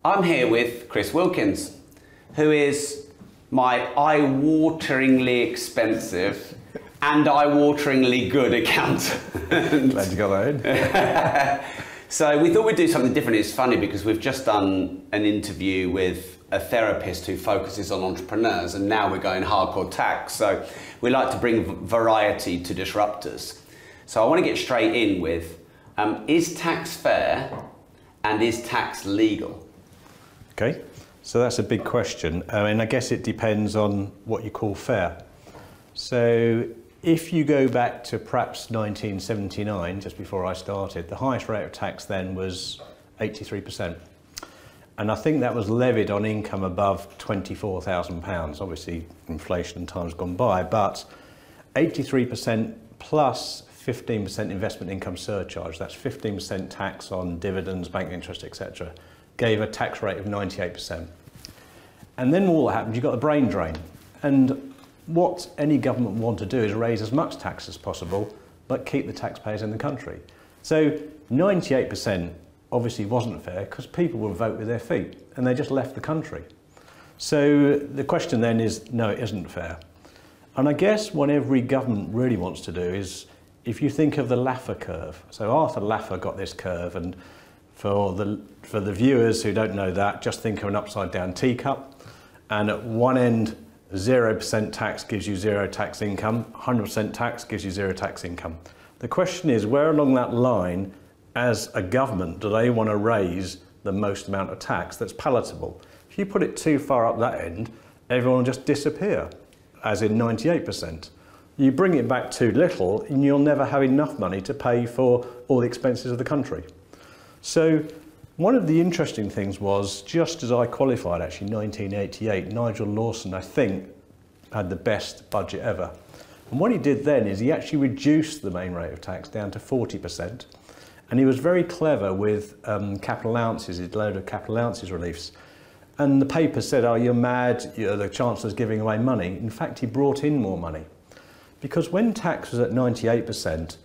I'm here with Chris Wilkins, who is my eye-wateringly expensive and eye-wateringly good accountant. Glad you got that in. So we thought we'd do something different. It's funny because we've just done an interview with a therapist who focuses on entrepreneurs, and now we're going hardcore tax. So we like to bring variety to disruptors. So I want to get straight in with, is tax fair and is tax legal? Okay, so that's a big question. I guess it depends on what you call fair. So if you go back to perhaps 1979, just before I started, the highest rate of tax then was 83%. And I think that was levied on income above £24,000. Obviously, inflation and time's gone by, but 83% plus 15% investment income surcharge, that's 15% tax on dividends, bank interest, etc., gave a tax rate of 98%. And then all that happened, you got the brain drain. And what any government want to do is raise as much tax as possible, but keep the taxpayers in the country. So 98% obviously wasn't fair because people will vote with their feet and they just left the country. So the question then is, no, it isn't fair. And I guess what every government really wants to do is, if you think of the Laffer curve. So Arthur Laffer got this curve, and for the viewers who don't know that, just think of an upside down teacup, and at one end 0% tax gives you zero tax income, 100% tax gives you zero tax income. The question is, where along that line, as a government, do they want to raise the most amount of tax that's palatable? If you put it too far up that end, everyone will just disappear, as in 98%. You bring it back too little and you'll never have enough money to pay for all the expenses of the country. So one of the interesting things was, just as I qualified actually in 1988, Nigel Lawson, I think, had the best budget ever. And what he did then is he actually reduced the main rate of tax down to 40%. And he was very clever with capital allowances. He did a load of capital allowances reliefs. And the paper said, oh, you're mad, the Chancellor's giving away money. In fact, he brought in more money. Because when tax was at 98%,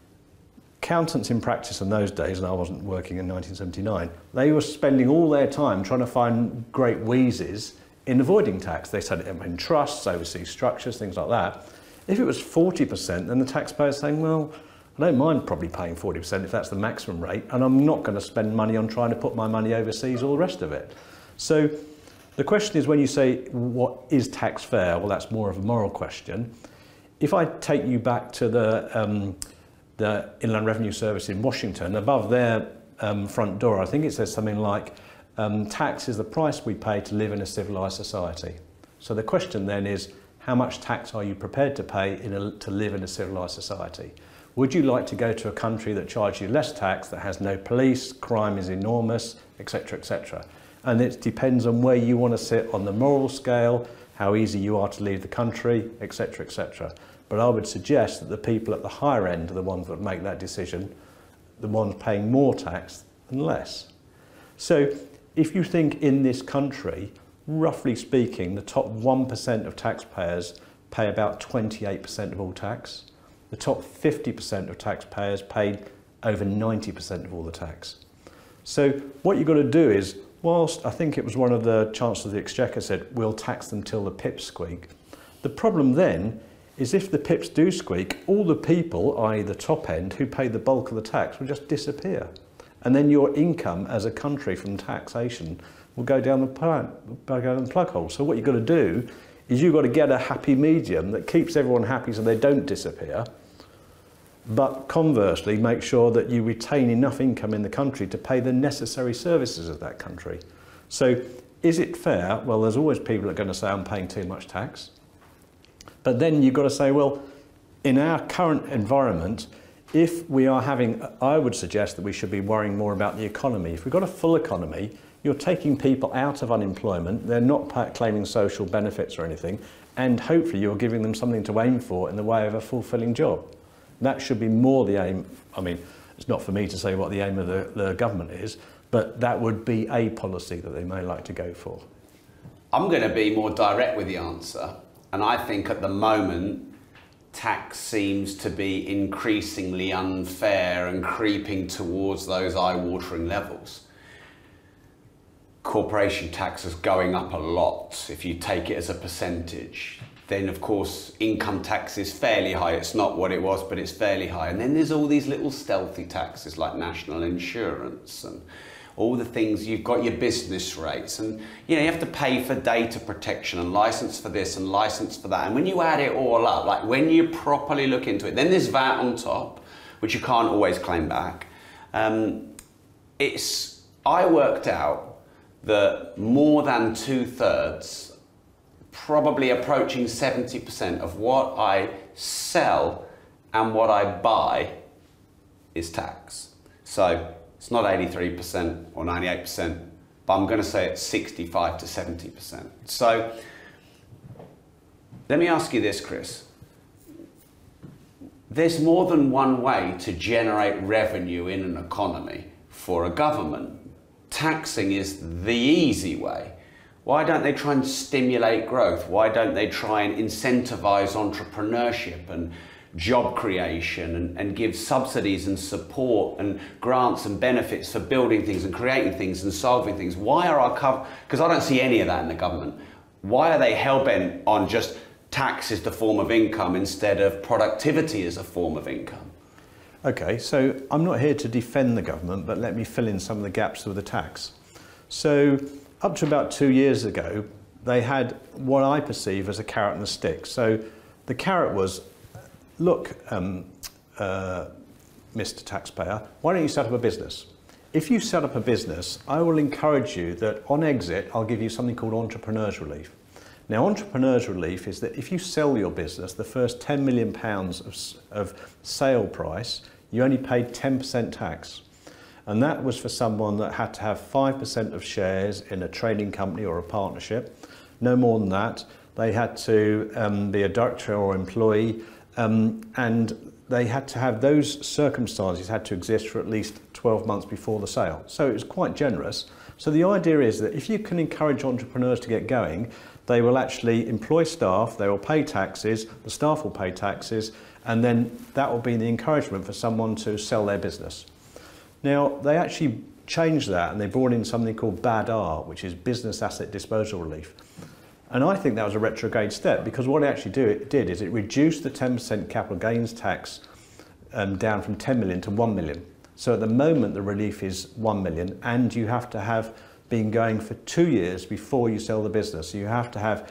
accountants in practice in those days, and I wasn't working in 1979, they were spending all their time trying to find great wheezes in avoiding tax. They said it in trusts, overseas structures, things like that. If it was 40%, then the taxpayer's saying, well, I don't mind probably paying 40% if that's the maximum rate, and I'm not going to spend money on trying to put my money overseas, all the rest of it. So the question is, when you say, what is tax fair? Well, that's more of a moral question. If I take you back to the Inland Revenue Service in Washington, above their front door, I think it says something like, tax is the price we pay to live in a civilised society. So the question then is, how much tax are you prepared to pay to live in a civilised society? Would you like to go to a country that charges you less tax, that has no police, crime is enormous, etc., etc.? And it depends on where you want to sit on the moral scale, how easy you are to leave the country, etc., etc. But I would suggest that the people at the higher end are the ones that make that decision, the ones paying more tax than less. So if you think in this country, roughly speaking, the top 1% of taxpayers pay about 28% of all tax. The top 50% of taxpayers paid over 90% of all the tax. So what you've got to do is, whilst I think it was one of the Chancellors of the Exchequer said, we'll tax them till the pips squeak. The problem then is, if the pips do squeak, all the people, i.e. the top end, who pay the bulk of the tax will just disappear. And then your income as a country from taxation will go down the plug hole. So what you've got to do is you've got to get a happy medium that keeps everyone happy so they don't disappear, but conversely make sure that you retain enough income in the country to pay the necessary services of that country. So is it fair? Well, there's always people that are going to say, I'm paying too much tax. But then you've got to say, well, in our current environment, if we are having, I would suggest that we should be worrying more about the economy. If we've got a full economy, you're taking people out of unemployment, they're not claiming social benefits or anything, and hopefully you're giving them something to aim for in the way of a fulfilling job. That should be more the aim. I mean, it's not for me to say what the aim of the government is, but that would be a policy that they may like to go for. I'm going to be more direct with the answer, and I think at the moment tax seems to be increasingly unfair and creeping towards those eye-watering levels. corporation tax is going up a lot if you take it as a percentage. Then of course income tax is fairly high. It's not what it was, but it's fairly high. And then there's all these little stealthy taxes like national insurance and all the things. You've got your business rates, and you have to pay for data protection and license for this and license for that. And when you add it all up, like when you properly look into it, then there's VAT on top, which you can't always claim back. I worked out that more than 2/3, probably approaching 70% of what I sell and what I buy is tax. So it's not 83% or 98%, but I'm going to say it's 65 to 70%. So let me ask you this, Chris. There's more than one way to generate revenue in an economy for a government. Taxing is the easy way. Why don't they try and stimulate growth? Why don't they try and incentivize entrepreneurship and job creation and give subsidies and support and grants and benefits for building things and creating things and solving things? Why are our because I don't see any of that in the government. Why are they hell-bent on just tax is the form of income instead of productivity as a form of income? Okay, so I'm not here to defend the government, but let me fill in some of the gaps with the tax. So up to about 2 years ago, they had what I perceive as a carrot and a stick. So the carrot was, look, Mr. Taxpayer, why don't you set up a business? If you set up a business, I will encourage you that on exit, I'll give you something called entrepreneurs relief. Now, entrepreneurs relief is that if you sell your business, the first £10 million of sale price, you only paid 10% tax. And that was for someone that had to have 5% of shares in a trading company or a partnership. No more than that. They had to be a director or employee, and they had to have those circumstances had to exist for at least 12 months before the sale. So it was quite generous. So the idea is that if you can encourage entrepreneurs to get going, they will actually employ staff, they will pay taxes, the staff will pay taxes, and then that will be the encouragement for someone to sell their business. Now, they actually changed that and they brought in something called BAD-R, which is Business Asset Disposal Relief. And I think that was a retrograde step, because what it actually did is it reduced the 10% capital gains tax down from 10 million to 1 million. So at the moment, the relief is 1 million, and you have to have been going for 2 years before you sell the business. So you have to have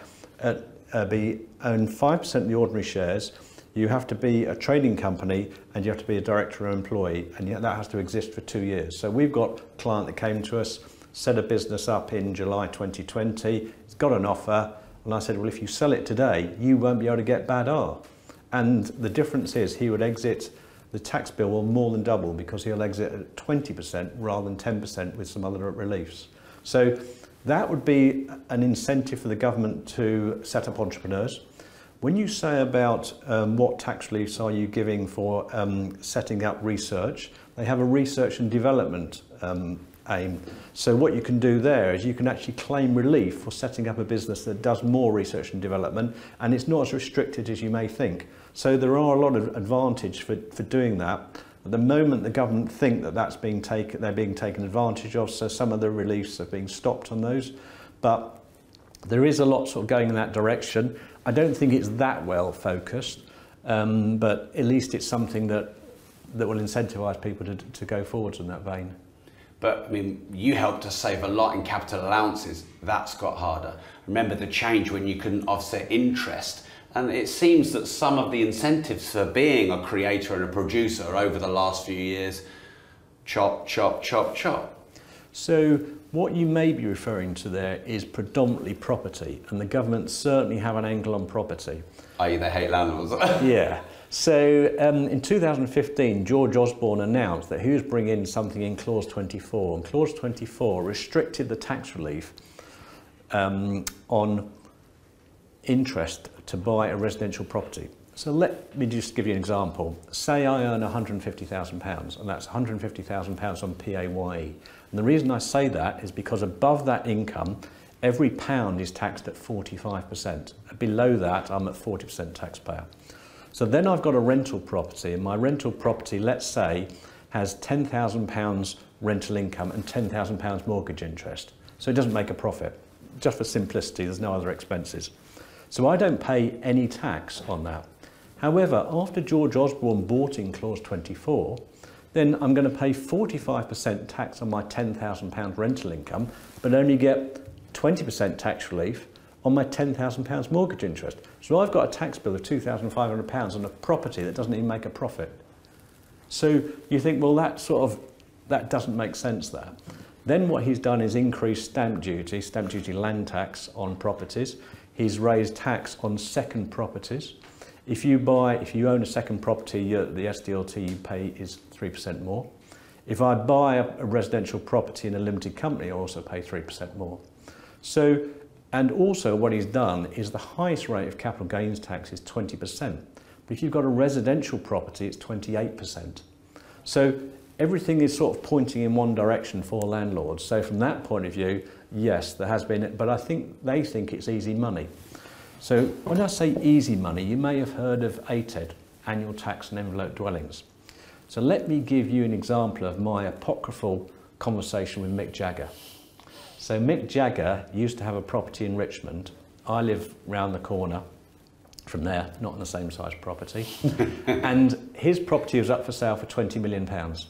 own 5% of the ordinary shares, you have to be a trading company, and you have to be a director or employee, and yet that has to exist for 2 years. So we've got a client that came to us, set a business up in July 2020, he's got an offer, and I said, well, if you sell it today, you won't be able to get BAD-R. And the difference is he would exit, the tax bill will more than double, because he'll exit at 20% rather than 10% with some other reliefs. So that would be an incentive for the government to set up entrepreneurs. When you say about what tax reliefs are you giving for setting up research, they have a research and development aim. So what you can do there is you can actually claim relief for setting up a business that does more research and development, and it's not as restricted as you may think. So there are a lot of advantage for doing that. At the moment, the government think that they're being taken advantage of, so some of the reliefs are being stopped on those. But there is a lot sort of going in that direction. I don't think it's that well focused, but at least it's something that will incentivise people to go forwards in that vein. But I mean, you helped us save a lot in capital allowances. That's got harder. Remember the change when you couldn't offset interest. And it seems that some of the incentives for being a creator and a producer over the last few years, chop, chop, chop, chop. So what you may be referring to there is predominantly property, and the government certainly have an angle on property. I.e. they hate landlords. Yeah. So in 2015, George Osborne announced that he was bringing something in Clause 24, and Clause 24 restricted the tax relief on interest to buy a residential property. So let me just give you an example. Say I earn £150,000, and that's £150,000 on PAYE. And the reason I say that is because above that income, every pound is taxed at 45%. Below that, I'm at 40% taxpayer. So then I've got a rental property, and my rental property, let's say, has £10,000 rental income and £10,000 mortgage interest. So it doesn't make a profit. Just for simplicity, there's no other expenses. So I don't pay any tax on that. However, after George Osborne bought in clause 24, then I'm going to pay 45% tax on my £10,000 rental income, but only get 20% tax relief on my £10,000 mortgage interest. So I've got a tax bill of £2,500 on a property that doesn't even make a profit. So you think, well, that doesn't make sense there. Then what he's done is increase stamp duty land tax on properties. He's raised tax on second properties. If you own a second property, the SDLT you pay is 3% more. If I buy a residential property in a limited company, I also pay 3% more. So, and also what he's done is the highest rate of capital gains tax is 20%. But if you've got a residential property, it's 28%. So everything is sort of pointing in one direction for landlords. So from that point of view, yes, there has been, but I think they think it's easy money. So when I say easy money, you may have heard of ATED, Annual Tax and Envelope Dwellings. So let me give you an example of my apocryphal conversation with Mick Jagger. So Mick Jagger used to have a property in Richmond. I live round the corner from there, not on the same size property. And his property was up for sale for £20 million.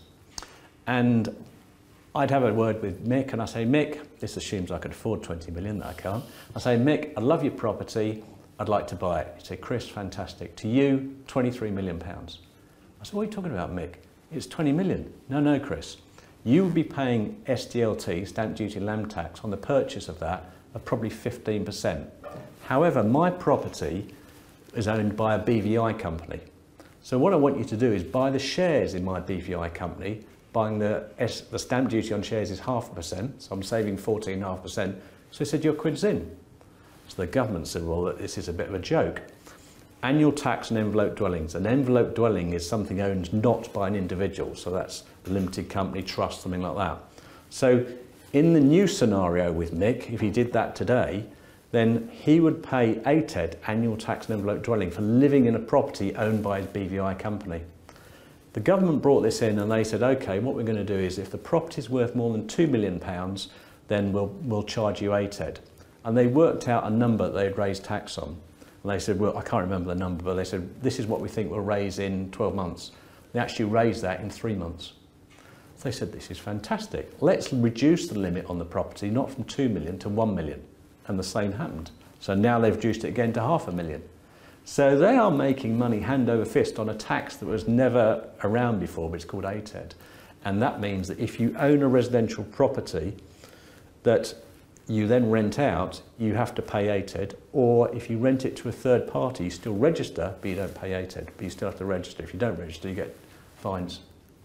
And I'd have a word with Mick and I say, Mick, this assumes I could afford 20 million, that I can't. I say, Mick, I love your property, I'd like to buy it. He'd say, Chris, fantastic. To you, £23 million. I said, what are you talking about, Mick? It's 20 million. No, Chris. You would be paying SDLT, stamp duty land tax, on the purchase of that of probably 15%. However, my property is owned by a BVI company. So what I want you to do is buy the shares in my BVI company. Buying the stamp duty on shares is 0.5%, so I'm saving 14.5%. So he said, your quid's in. So the government said, well, this is a bit of a joke. Annual tax and envelope dwellings. An envelope dwelling is something owned not by an individual, so that's a limited company, trust, something like that. So in the new scenario with Mick, if he did that today, then he would pay ATED, annual tax and envelope dwelling, for living in a property owned by his BVI company. The government brought this in and they said, okay, what we're going to do is if the property's worth more than £2 million, then we'll charge you ATED. And they worked out a number that they'd raise tax on. And they said, well, I can't remember the number, but they said, this is what we think we'll raise in 12 months. They actually raised that in 3 months. So they said, this is fantastic. Let's reduce the limit on the property, not from 2 million to 1 million. And the same happened. So now they've reduced it again to 500,000. So they are making money hand over fist on a tax that was never around before, but it's called ATED. And that means that if you own a residential property that you then rent out, you have to pay ATED, or if you rent it to a third party, you still register, but you don't pay ATED, but you still have to register. If you don't register, you get fines.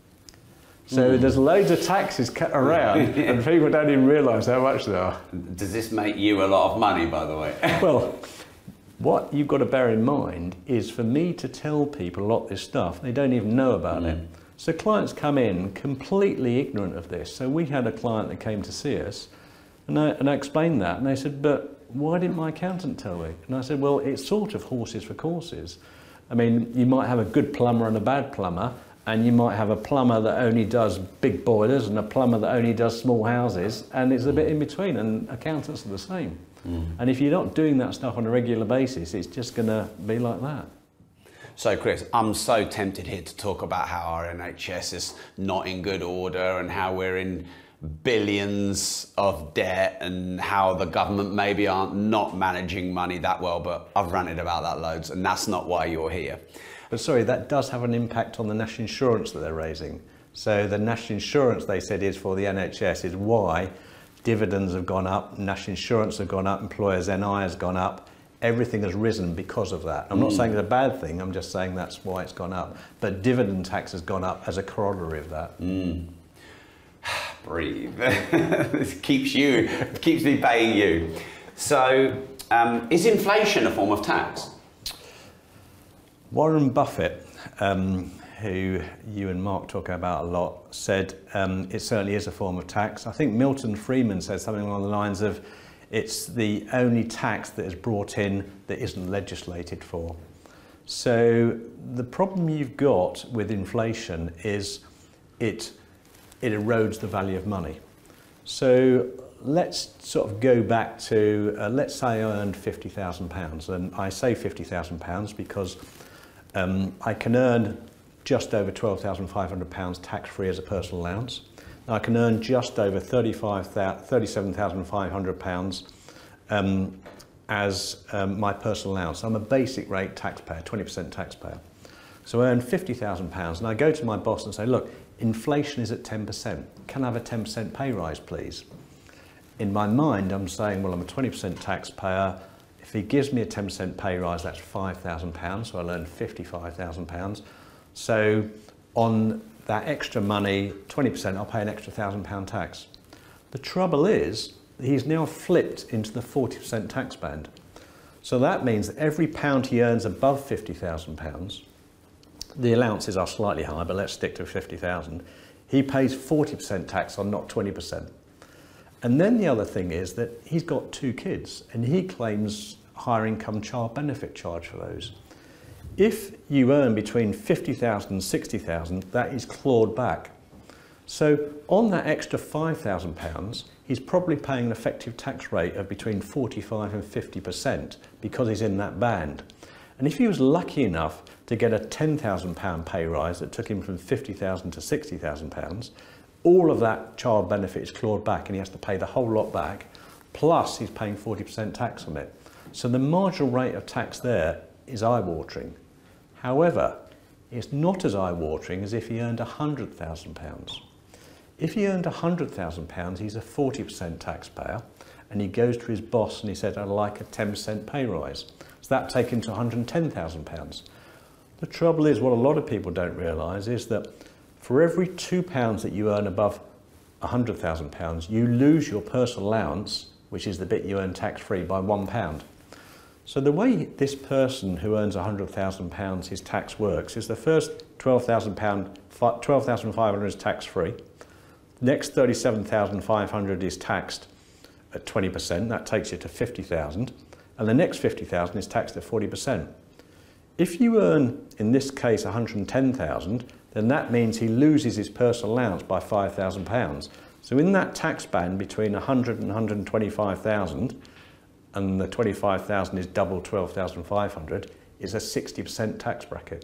So there's loads of taxes cut around, and people don't even realise how much there are. Does this make you a lot of money, by the way? Well, what you've got to bear in mind is for me to tell people a lot of this stuff, they don't even know about it. So clients come in completely ignorant of this. So we had a client that came to see us, and I explained that, and they said, but why didn't my accountant tell me? And I said, well, it's sort of horses for courses. I mean, you might have a good plumber and a bad plumber, and you might have a plumber that only does big boilers and a plumber that only does small houses, and it's a bit in between, and accountants are the same. And if you're not doing that stuff on a regular basis, it's just going to be like that. So Chris, I'm so tempted here to talk about how our NHS is not in good order and how we're in billions of debt and how the government maybe aren't not managing money that well, but I've ranted about that loads and that's not why you're here. But sorry, that does have an impact on the national insurance that they're raising. So the national insurance, they said, is for the NHS, is why dividends have gone up, national insurance have gone up, employers' NI has gone up, everything has risen because of that. I'm not saying it's a bad thing, I'm just saying that's why it's gone up. But dividend tax has gone up as a corollary of that. Breathe. This keeps me paying you. So, is inflation a form of tax? Warren Buffett, who you and Mark talk about a lot, said it certainly is a form of tax. I think Milton Friedman said something along the lines of, it's the only tax that is brought in that isn't legislated for. So the problem you've got with inflation is it erodes the value of money. So let's sort of go back to, let's say I earned £50,000, and I say £50,000 because I can earn just over £12,500 tax-free as a personal allowance. I can earn just over £37,500 as my personal allowance. I'm a basic rate taxpayer, 20% taxpayer. So I earn £50,000 and I go to my boss and say, look, inflation is at 10%. Can I have a 10% pay rise, please? In my mind, I'm saying, well, I'm a 20% taxpayer. If he gives me a 10% pay rise, that's £5,000, so I'll earn £55,000. So on that extra money, 20%, I'll pay an extra £1,000 tax. The trouble is, he's now flipped into the 40% tax band. So that means that every pound he earns above £50,000, the allowances are slightly higher, but let's stick to 50,000, he pays 40% tax on, not 20%. And then the other thing is that he's got 2 kids and he claims higher income child benefit charge for those. If you earn between 50,000 and 60,000, that is clawed back. So on that extra £5,000, he's probably paying an effective tax rate of between 45 and 50% because he's in that band. And if he was lucky enough to get a £10,000 pay rise that took him from £50,000 to £60,000, all of that child benefit is clawed back and he has to pay the whole lot back, plus he's paying 40% tax on it. So the marginal rate of tax there is eye-watering. However, it's not as eye-watering as if he earned £100,000. If he earned £100,000, he's a 40% taxpayer, and he goes to his boss and he said, I'd like a 10% pay rise. So that takes him to £110,000. The trouble is, what a lot of people don't realise is that for every £2 that you earn above £100,000, you lose your personal allowance, which is the bit you earn tax-free, by £1. So the way this person who earns £100,000, his tax works, is the first £12,500 is tax-free. Next £37,500 is taxed at 20%, that takes you to 50,000, and the next 50,000 is taxed at 40%. If you earn, in this case, 110,000, then that means he loses his personal allowance by £5,000. So in that tax band between 100 and 125,000, and the 25,000 is double 12,500, is a 60% tax bracket.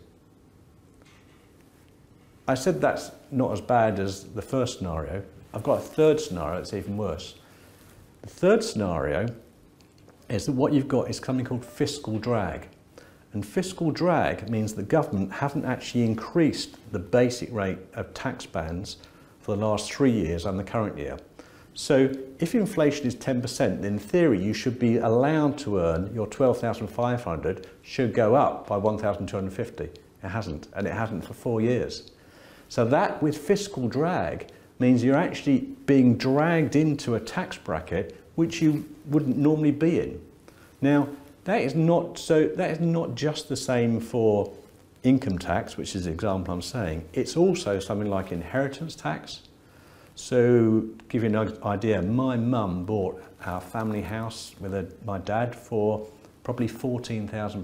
I said that's not as bad as the first scenario. I've got a third scenario that's even worse. The third scenario is that what you've got is something called fiscal drag. And fiscal drag means the government haven't actually increased the basic rate of tax bands for the last 3 years and the current year. So if inflation is 10%, then in theory you should be allowed to earn your 12,500 should go up by 1,250. It hasn't, and it hasn't for 4 years. So that with fiscal drag means you're actually being dragged into a tax bracket which you wouldn't normally be in. Now, that is not just the same for income tax, which is the example I'm saying. It's also something like inheritance tax. So, to give you an idea, my mum bought our family house with my dad for probably £14,000 in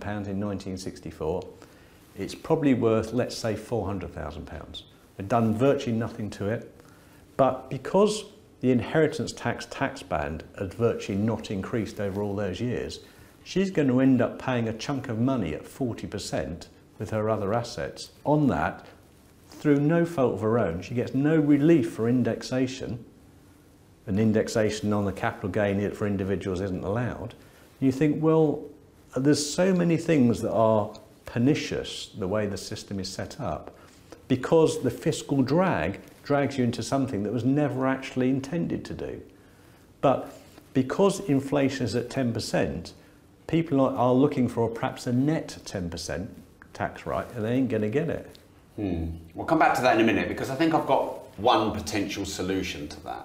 1964. It's probably worth, let's say, £400,000. They've done virtually nothing to it, but because the inheritance tax band has virtually not increased over all those years, she's going to end up paying a chunk of money at 40% with her other assets. On that, through no fault of her own, she gets no relief for indexation. An indexation on the capital gain for individuals isn't allowed. You think, well, there's so many things that are pernicious, the way the system is set up, because the fiscal drag drags you into something that was never actually intended to do. But because inflation is at 10%, people are looking for perhaps a net 10% tax rate, and they ain't going to get it. We'll come back to that in a minute, because I think I've got one potential solution to that.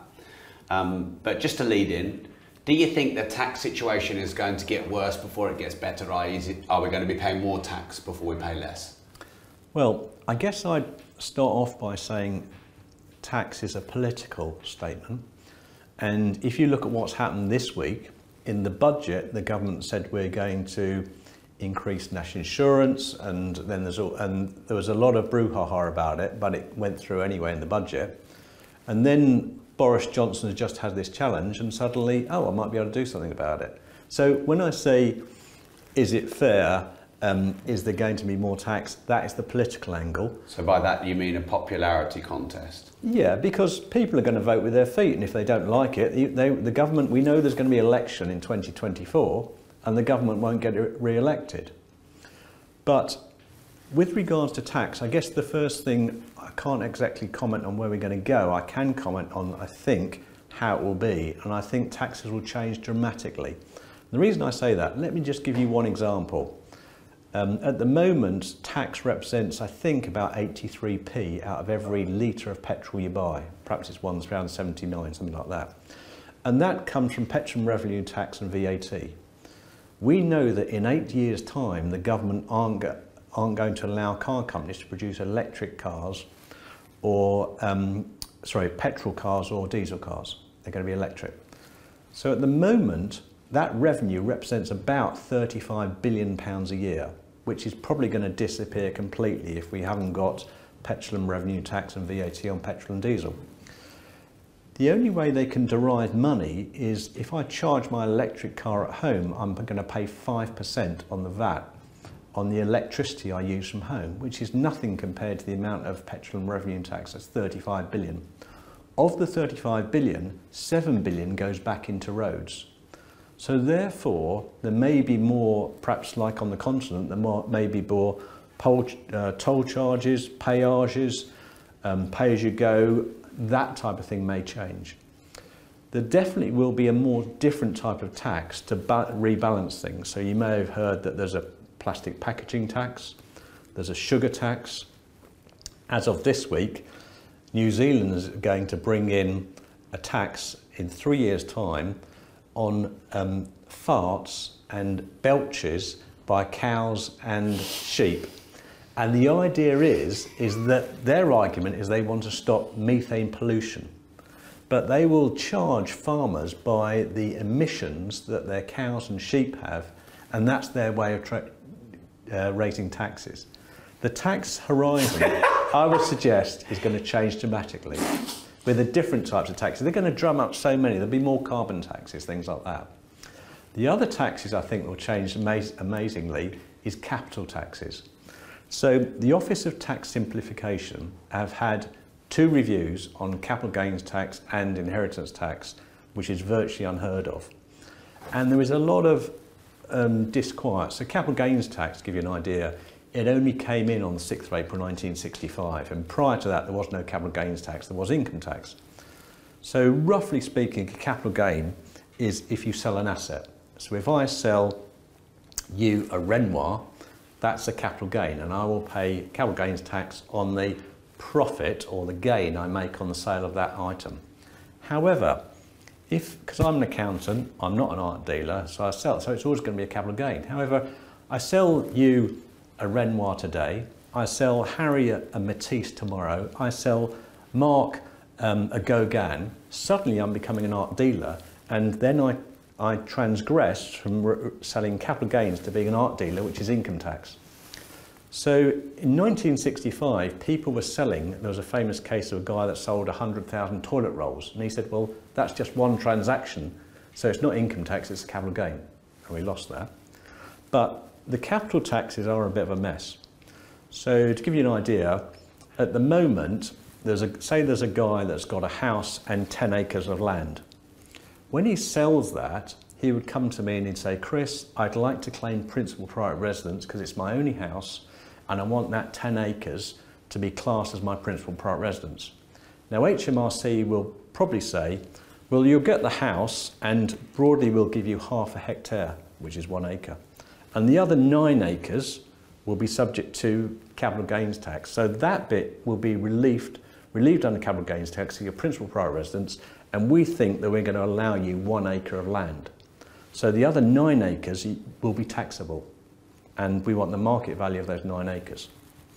But just to lead in, do you think the tax situation is going to get worse before it gets better? Are we going to be paying more tax before we pay less? Well, I guess I'd start off by saying tax is a political statement. And if you look at what's happened this week, in the budget, the government said we're going to increase national insurance, and then there was a lot of brouhaha about it, but it went through anyway in the budget. And then Boris Johnson has just had this challenge and suddenly, oh, I might be able to do something about it. So when I say, is it fair? Is there going to be more tax? That is the political angle. So by that you mean a popularity contest? Yeah, because people are going to vote with their feet, and if they don't like it, the government, we know there's going to be an election in 2024, and the government won't get re-elected. But with regards to tax, I guess the first thing, I can't exactly comment on where we're going to go. I can comment on, I think, how it will be, and I think taxes will change dramatically. The reason I say that, let me just give you one example. At the moment, tax represents, I think, about 83p out of every litre of petrol you buy. Perhaps it's around 79, something like that. And that comes from petrol revenue tax and VAT. We know that in 8 years' time, the government aren't going to allow car companies to produce electric cars or, petrol cars or diesel cars. They're going to be electric. So at the moment, that revenue represents about £35 billion a year, which is probably going to disappear completely if we haven't got petrol and revenue tax and VAT on petrol and diesel. The only way they can derive money is if I charge my electric car at home, I'm going to pay 5% on the VAT on the electricity I use from home, which is nothing compared to the amount of petrol and revenue tax. That's 35 billion. Of the 35 billion, 7 billion goes back into roads. So therefore, there may be more, perhaps like on the continent, there may be more toll charges, peages, pay-as-you-go, that type of thing may change. There definitely will be a more different type of tax to rebalance things. So you may have heard that there's a plastic packaging tax, there's a sugar tax. As of this week, New Zealand is going to bring in a tax in 3 years' time on farts and belches by cows and sheep. And the idea is that their argument is they want to stop methane pollution. But they will charge farmers by the emissions that their cows and sheep have, and that's their way of raising taxes. The tax horizon, I would suggest, is going to change dramatically with the different types of taxes. They're going to drum up so many. There'll be more carbon taxes, things like that. The other taxes I think will change amazingly is capital taxes. So the Office of Tax Simplification have had 2 reviews on capital gains tax and inheritance tax, which is virtually unheard of. And there is a lot of disquiet. So capital gains tax, to give you an idea, it only came in on the 6th of April 1965, and prior to that there was no capital gains tax, there was income tax. So roughly speaking, a capital gain is if you sell an asset. So if I sell you a Renoir, that's a capital gain, and I will pay capital gains tax on the profit or the gain I make on the sale of that item. However, because I'm an accountant, I'm not an art dealer, so I sell, so it's always going to be a capital gain. However, I sell you a Renoir today, I sell Harry a Matisse tomorrow, I sell Mark a Gauguin, suddenly I'm becoming an art dealer, and then I transgress from selling capital gains to being an art dealer, which is income tax. So in 1965, people were selling, there was a famous case of a guy that sold 100,000 toilet rolls, and he said, well, that's just one transaction, so it's not income tax, it's a capital gain. And we lost that. But the capital taxes are a bit of a mess. So to give you an idea, at the moment, say there's a guy that's got a house and 10 acres of land. When he sells that, he would come to me and he'd say, Chris, I'd like to claim principal private residence because it's my only house and I want that 10 acres to be classed as my principal private residence. Now HMRC will probably say, well, you'll get the house and broadly we'll give you half a hectare, which is 1 acre. And the other 9 acres will be subject to capital gains tax. So that bit will be relieved under capital gains tax to your principal private residence, and we think that we're going to allow you 1 acre of land. So the other 9 acres will be taxable, and we want the market value of those 9 acres.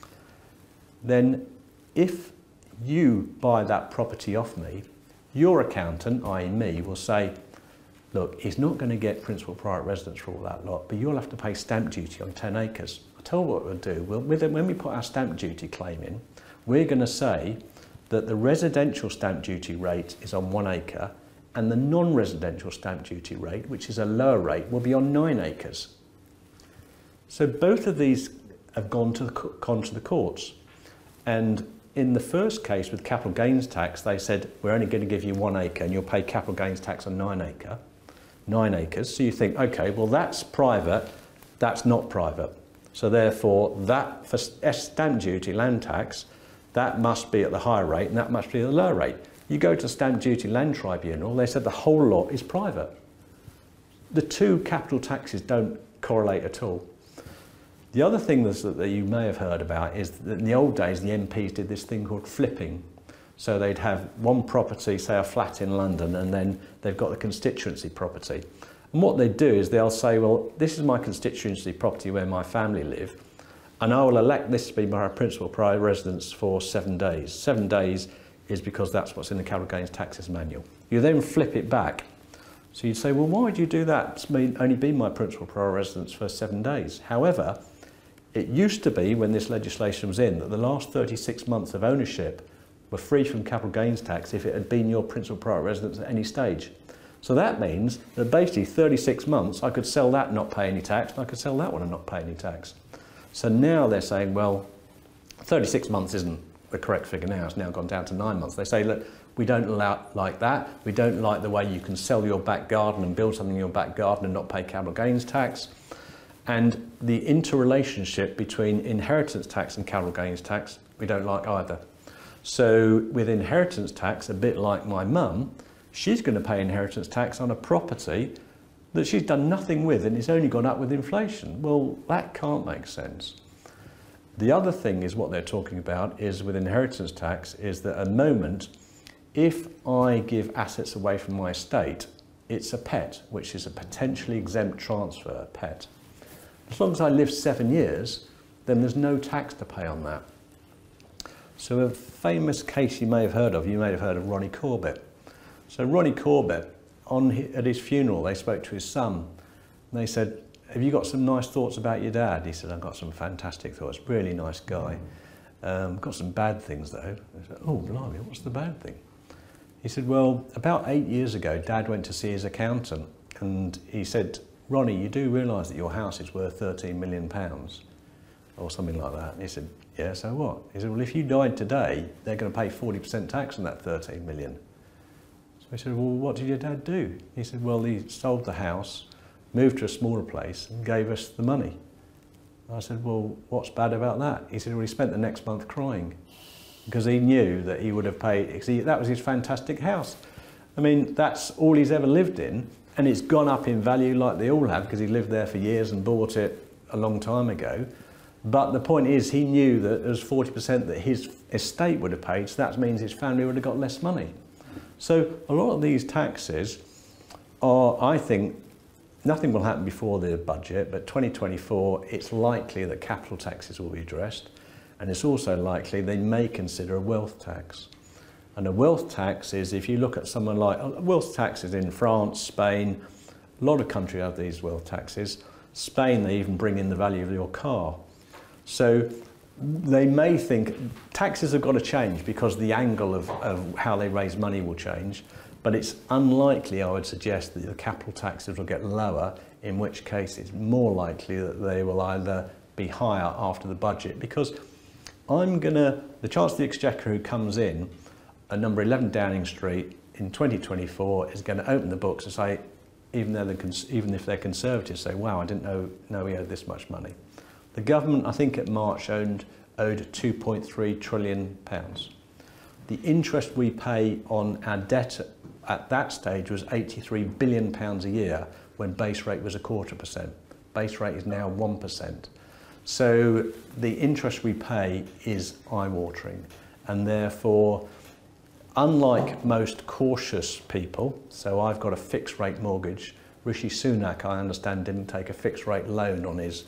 Then if you buy that property off me, your accountant, i.e. me, will say, look, he's not going to get principal private residence for all that lot, but you'll have to pay stamp duty on 10 acres. I'll tell you what we'll do. When we put our stamp duty claim in, we're going to say that the residential stamp duty rate is on 1 acre and the non-residential stamp duty rate, which is a lower rate, will be on 9 acres. So both of these have gone to the courts. And in the first case with capital gains tax, they said, we're only going to give you 1 acre and you'll pay capital gains tax on 9 acres. So you think, okay, well, that's private, that's not private. So therefore, that for stamp duty, land tax, that must be at the higher rate and that must be at the lower rate. You go to Stamp Duty Land Tribunal, they said the whole lot is private. The two capital taxes don't correlate at all. The other thing that you may have heard about is that in the old days, the MPs did this thing called flipping. So they'd have one property, say a flat in London, and then they've got the constituency property. And what they do is they'll say, well, this is my constituency property where my family live, and I will elect this to be my principal private residence for 7 days. 7 days is because that's what's in the capital gains taxes manual. You then flip it back. So you'd say, well, why would you do that? It's only been my principal private residence for 7 days. However, it used to be, when this legislation was in, that the last 36 months of ownership were free from capital gains tax if it had been your principal private residence at any stage. So that means that basically 36 months, I could sell that and not pay any tax, and I could sell that one and not pay any tax. So now they're saying, well, 36 months isn't the correct figure now, it's now gone down to 9 months. They say, look, we don't allow like that. We don't like the way you can sell your back garden and build something in your back garden and not pay capital gains tax. And the interrelationship between inheritance tax and capital gains tax, we don't like either. So with inheritance tax, a bit like my mum, she's going to pay inheritance tax on a property that she's done nothing with and it's only gone up with inflation. Well, that can't make sense. The other thing is what they're talking about is with inheritance tax is that at the moment, if I give assets away from my estate, it's a PET, which is a potentially exempt transfer, PET. As long as I live 7 years, then there's no tax to pay on that. So a famous case you may have heard of Ronnie Corbett. So Ronnie Corbett, at his funeral, they spoke to his son. And they said, have you got some nice thoughts about your dad? He said, I've got some fantastic thoughts, really nice guy. Got some bad things though. I said, oh, blimey, what's the bad thing? He said, well, about 8 years ago, Dad went to see his accountant and he said, Ronnie, you do realise that your house is worth £13 million or something like that. And he said, yeah, so what? He said, well, if you died today, they're going to pay 40% tax on that 13 million. So he said, well, what did your dad do? He said, well, he sold the house, moved to a smaller place and gave us the money. I said, well, what's bad about that? He said, well, he spent the next month crying because he knew that he would have paid, that was his fantastic house. I mean, that's all he's ever lived in, and it's gone up in value like they all have because he lived there for years and bought it a long time ago. But the point is, he knew that there was 40% that his estate would have paid, so that means his family would have got less money. So a lot of these taxes are, I think, nothing will happen before the budget, but 2024, it's likely that capital taxes will be addressed, and it's also likely they may consider a wealth tax. And a wealth tax is, if you look at someone like, wealth taxes in France, Spain, a lot of countries have these wealth taxes. Spain, they even bring in the value of your car. So they may think taxes have got to change because the angle of how they raise money will change, but it's unlikely, I would suggest, that the capital taxes will get lower, in which case it's more likely that they will either be higher after the budget, because the Chancellor of the Exchequer who comes in at number 11 Downing Street in 2024 is going to open the books and say, even if they're Conservatives, say, wow, I didn't know we owed this much money. The government, I think at March, owed £2.3 trillion. The interest we pay on our debt at that stage was £83 billion a year when base rate was 0.25%. Base rate is now 1%. So the interest we pay is eye-watering, and therefore, unlike most cautious people, so I've got a fixed rate mortgage, Rishi Sunak, I understand, didn't take a fixed rate loan on his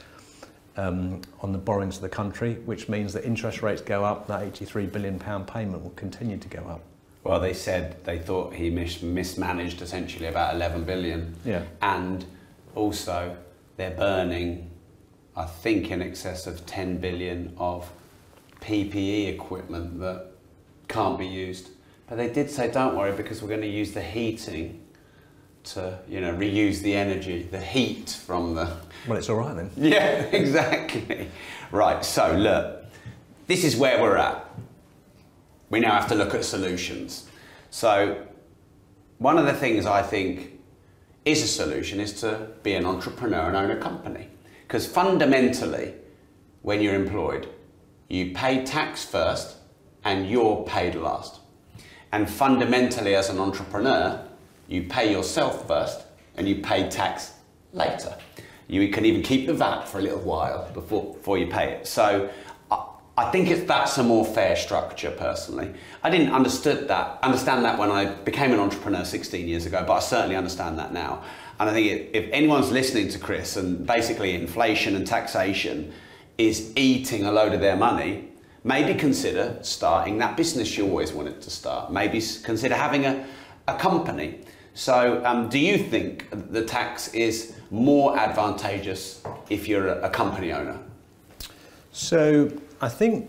on the borrowings of the country, which means that interest rates go up, that £83 billion payment will continue to go up. Well, they said they thought he mismanaged essentially about 11 billion. Yeah. And also they're burning, I think, in excess of 10 billion of PPE equipment that can't be used. But they did say, don't worry, because we're going to use the heating to, reuse the energy, the heat from the... Well, it's all right then. Yeah, exactly. Right, so look, this is where we're at. We now have to look at solutions. So one of the things I think is a solution is to be an entrepreneur and own a company. Because fundamentally, when you're employed, you pay tax first and you're paid last. And fundamentally, as an entrepreneur, you pay yourself first and you pay tax later. You can even keep the VAT for a little while before you pay it. So I think that's a more fair structure, personally. I didn't understand that when I became an entrepreneur 16 years ago, but I certainly understand that now. And I think if anyone's listening to Chris, and basically inflation and taxation is eating a load of their money, maybe consider starting that business you always wanted to start. Maybe consider having a company. So do you think the tax is more advantageous if you're a company owner? So I think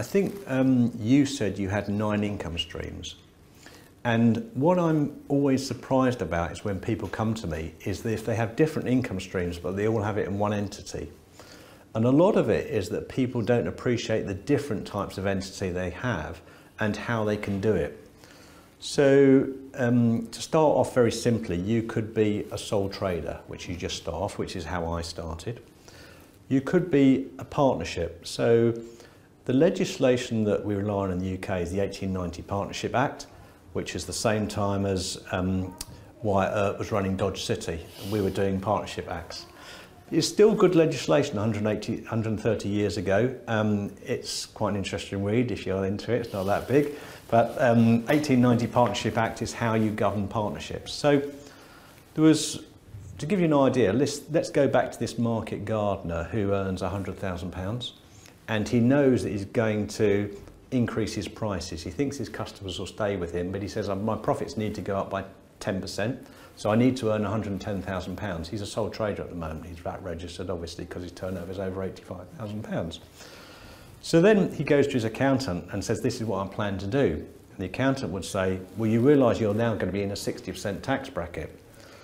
you said you had 9 income streams. And what I'm always surprised about is when people come to me is that if they have different income streams, but they all have it in one entity. And a lot of it is that people don't appreciate the different types of entity they have and how they can do it. So to start off very simply, you could be a sole trader, which you just start off, which is how I started. You could be a partnership. So the legislation that we rely on in the UK is the 1890 Partnership Act, which is the same time as Wyatt Earp was running Dodge City, and we were doing partnership acts. It's still good legislation 130 years ago. It's quite an interesting read if you're into it, it's not that big. But 1890 Partnership Act is how you govern partnerships. So there was, to give you an idea, let's go back to this market gardener who earns £100,000 and he knows that he's going to increase his prices. He thinks his customers will stay with him, but he says, my profits need to go up by 10%. So I need to earn £110,000. He's a sole trader at the moment. He's VAT registered, obviously, because his turnover is over £85,000. So then he goes to his accountant and says, this is what I plan to do. And the accountant would say, well, you realise you're now going to be in a 60% tax bracket.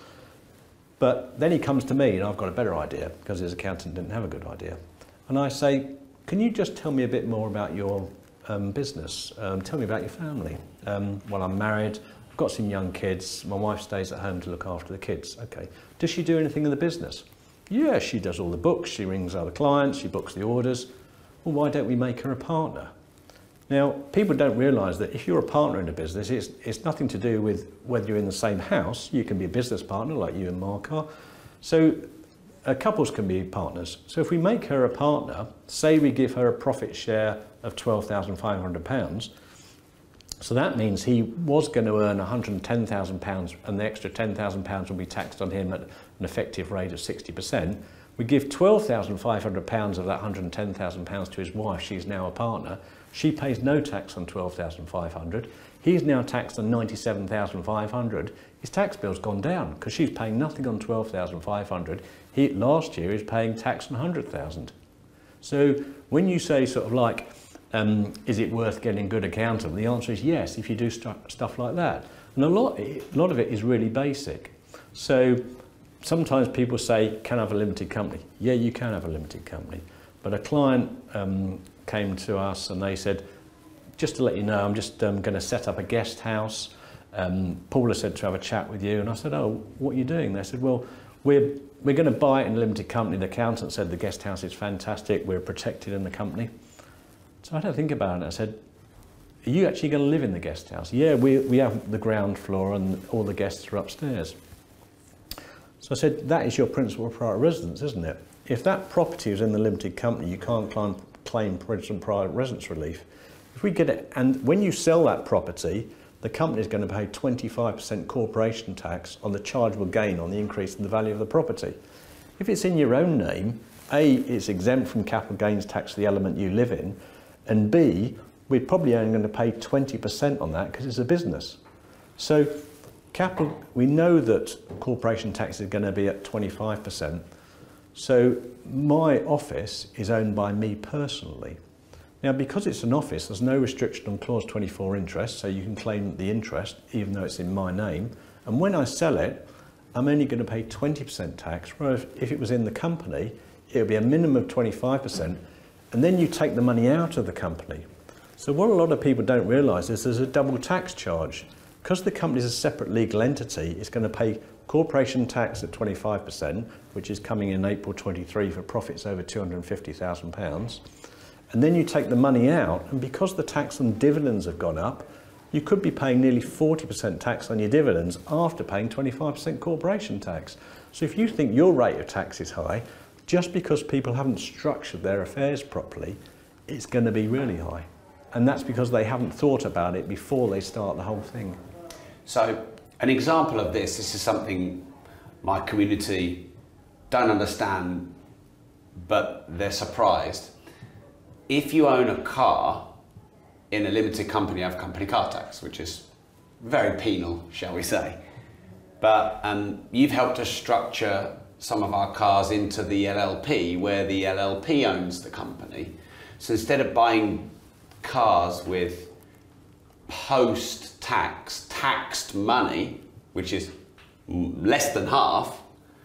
But then he comes to me and I've got a better idea because his accountant didn't have a good idea. And I say, can you just tell me a bit more about your business? Tell me about your family. Well, I'm married. Got some young kids. My wife stays at home to look after the kids. Okay. Does she do anything in the business? Yeah, she does all the books. She rings other clients. She books the orders. Well, why don't we make her a partner? Now, people don't realise that if you're a partner in a business, it's nothing to do with whether you're in the same house. You can be a business partner like you and Mark are. So couples can be partners. So if we make her a partner, say we give her a profit share of £12,500, so that means he was going to earn £110,000 and the extra £10,000 will be taxed on him at an effective rate of 60%. We give £12,500 of that £110,000 to his wife. She's now a partner. She pays no tax on £12,500. He's now taxed on £97,500. His tax bill's gone down because she's paying nothing on £12,500. He last year is paying tax on £100,000. So when you say sort of like, is it worth getting a good accountant? The answer is yes, if you do stuff like that. And a lot of it is really basic. So sometimes people say, can I have a limited company? Yeah, you can have a limited company. But a client came to us and they said, just to let you know, I'm just going to set up a guest house. Paula said to have a chat with you. And I said, oh, what are you doing? They said, well, we're going to buy it in a limited company. The accountant said the guest house is fantastic. We're protected in the company. So I had to think about it. I said, are you actually going to live in the guest house? Yeah, we have the ground floor and all the guests are upstairs. So I said, that is your principal private residence, isn't it? If that property is in the limited company, you can't claim principal private residence relief. If we get it, and when you sell that property, the company is going to pay 25% corporation tax on the chargeable gain on the increase in the value of the property. If it's in your own name, A, it's exempt from capital gains tax for the element you live in, and B, we're probably only going to pay 20% on that because it's a business. So we know that corporation tax is going to be at 25%. So my office is owned by me personally. Now, because it's an office, there's no restriction on Clause 24 interest, so you can claim the interest even though it's in my name. And when I sell it, I'm only going to pay 20% tax, whereas if it was in the company, it would be a minimum of 25%, and then you take the money out of the company. So what a lot of people don't realise is there's a double tax charge. Because the company is a separate legal entity, it's going to pay corporation tax at 25%, which is coming in April 23 for profits over £250,000. And then you take the money out, and because the tax on dividends have gone up, you could be paying nearly 40% tax on your dividends after paying 25% corporation tax. So if you think your rate of tax is high, just because people haven't structured their affairs properly, it's going to be really high. And that's because they haven't thought about it before they start the whole thing. So an example of this is something my community don't understand, but they're surprised. If you own a car in a limited company, you have company car tax, which is very penal, shall we say. But you've helped us structure some of our cars into the LLP, where the LLP owns the company. So instead of buying cars with post-tax, taxed money, which is less than half,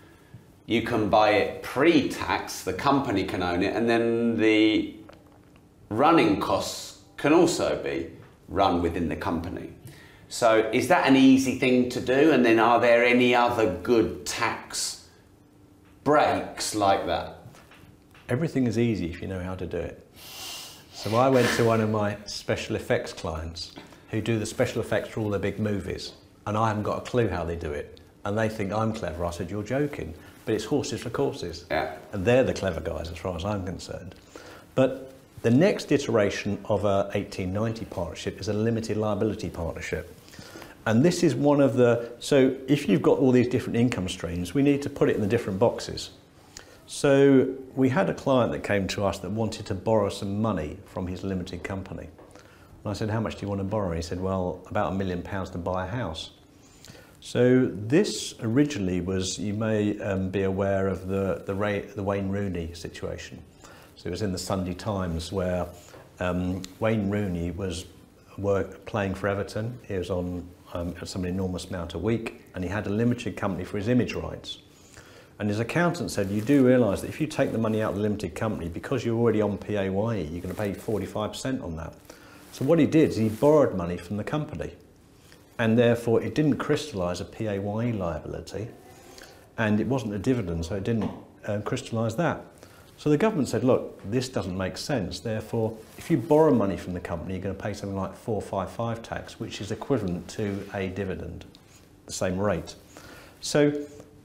you can buy it pre-tax, the company can own it, and then the running costs can also be run within the company. So is that an easy thing to do? And then are there any other good tax breaks like that? Everything is easy if you know how to do it. So I went to one of my special effects clients who do the special effects for all their big movies, and I haven't got a clue how they do it. And they think I'm clever. I said, you're joking. But it's horses for courses. Yeah. And they're the clever guys as far as I'm concerned. But the next iteration of a 1890 partnership is a limited liability partnership. And this is one of the, so if you've got all these different income streams, we need to put it in the different boxes. So we had a client that came to us that wanted to borrow some money from his limited company. And I said, how much do you want to borrow? He said, well, about £1 million to buy a house. So this originally was, you may be aware of the Wayne Rooney situation. So it was in the Sunday Times where Wayne Rooney was playing for Everton. He was on some enormous amount a week, and he had a limited company for his image rights. And his accountant said, you do realise that if you take the money out of the limited company, because you're already on PAYE, you're going to pay 45% on that. So what he did is he borrowed money from the company, and therefore it didn't crystallise a PAYE liability, and it wasn't a dividend, so it didn't crystallise that. So the government said, look, this doesn't make sense. Therefore, if you borrow money from the company, you're going to pay something like 455 tax, which is equivalent to a dividend, the same rate. So,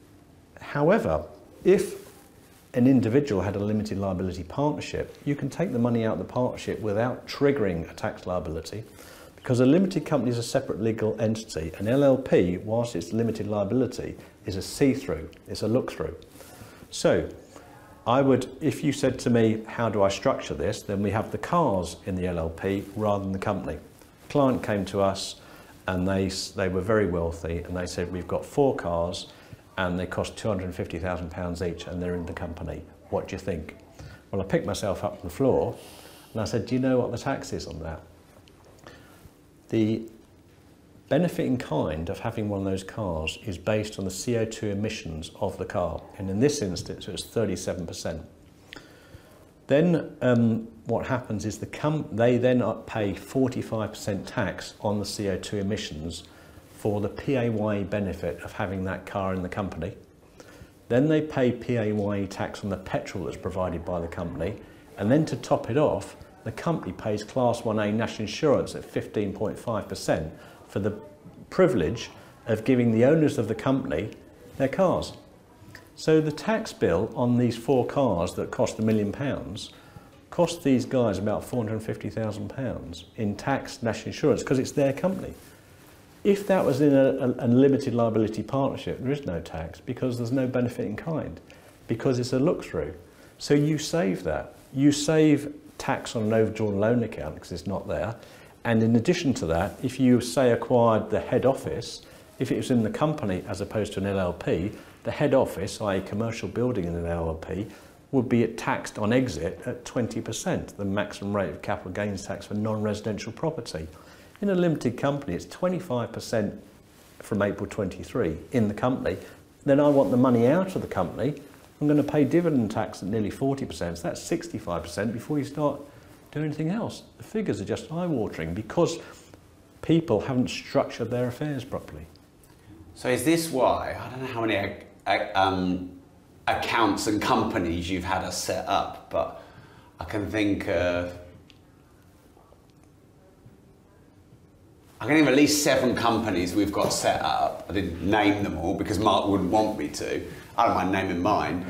however, if an individual had a limited liability partnership, you can take the money out of the partnership without triggering a tax liability, because a limited company is a separate legal entity. An LLP, whilst it's limited liability, is a see-through, it's a look-through. So, I would, if you said to me, how do I structure this? Then we have the cars in the LLP rather than the company. The client came to us and they were very wealthy, and they said, we've got 4 cars and they cost £250,000 each and they're in the company. What do you think? Well, I picked myself up from the floor and I said, do you know what the tax is on that? The benefit in kind of having one of those cars is based on the CO2 emissions of the car, and in this instance it was 37%. Then what happens is they then pay 45% tax on the CO2 emissions for the PAYE benefit of having that car in the company. Then they pay PAYE tax on the petrol that's provided by the company, and then to top it off, the company pays Class 1A national insurance at 15.5% for the privilege of giving the owners of the company their cars. So the tax bill on these 4 cars that cost £1 million cost these guys about £450,000 in tax, national insurance, because it's their company. If that was in a limited liability partnership, there is no tax because there's no benefit in kind, because it's a look-through. So you save that. You save tax on an overdrawn loan account because it's not there. And in addition to that, if you, say, acquired the head office, if it was in the company as opposed to an LLP, the head office, i.e. commercial building in an LLP, would be taxed on exit at 20%, the maximum rate of capital gains tax for non-residential property. In a limited company, it's 25% from April 23 in the company. Then I want the money out of the company. I'm going to pay dividend tax at nearly 40%, so that's 65% before you start doing anything else. The figures are just eye-watering because people haven't structured their affairs properly. So is this why, I don't know how many accounts and companies you've had us set up, but I can think I can name at least 7 companies we've got set up. I didn't name them all because Mark wouldn't want me to. I don't mind naming mine.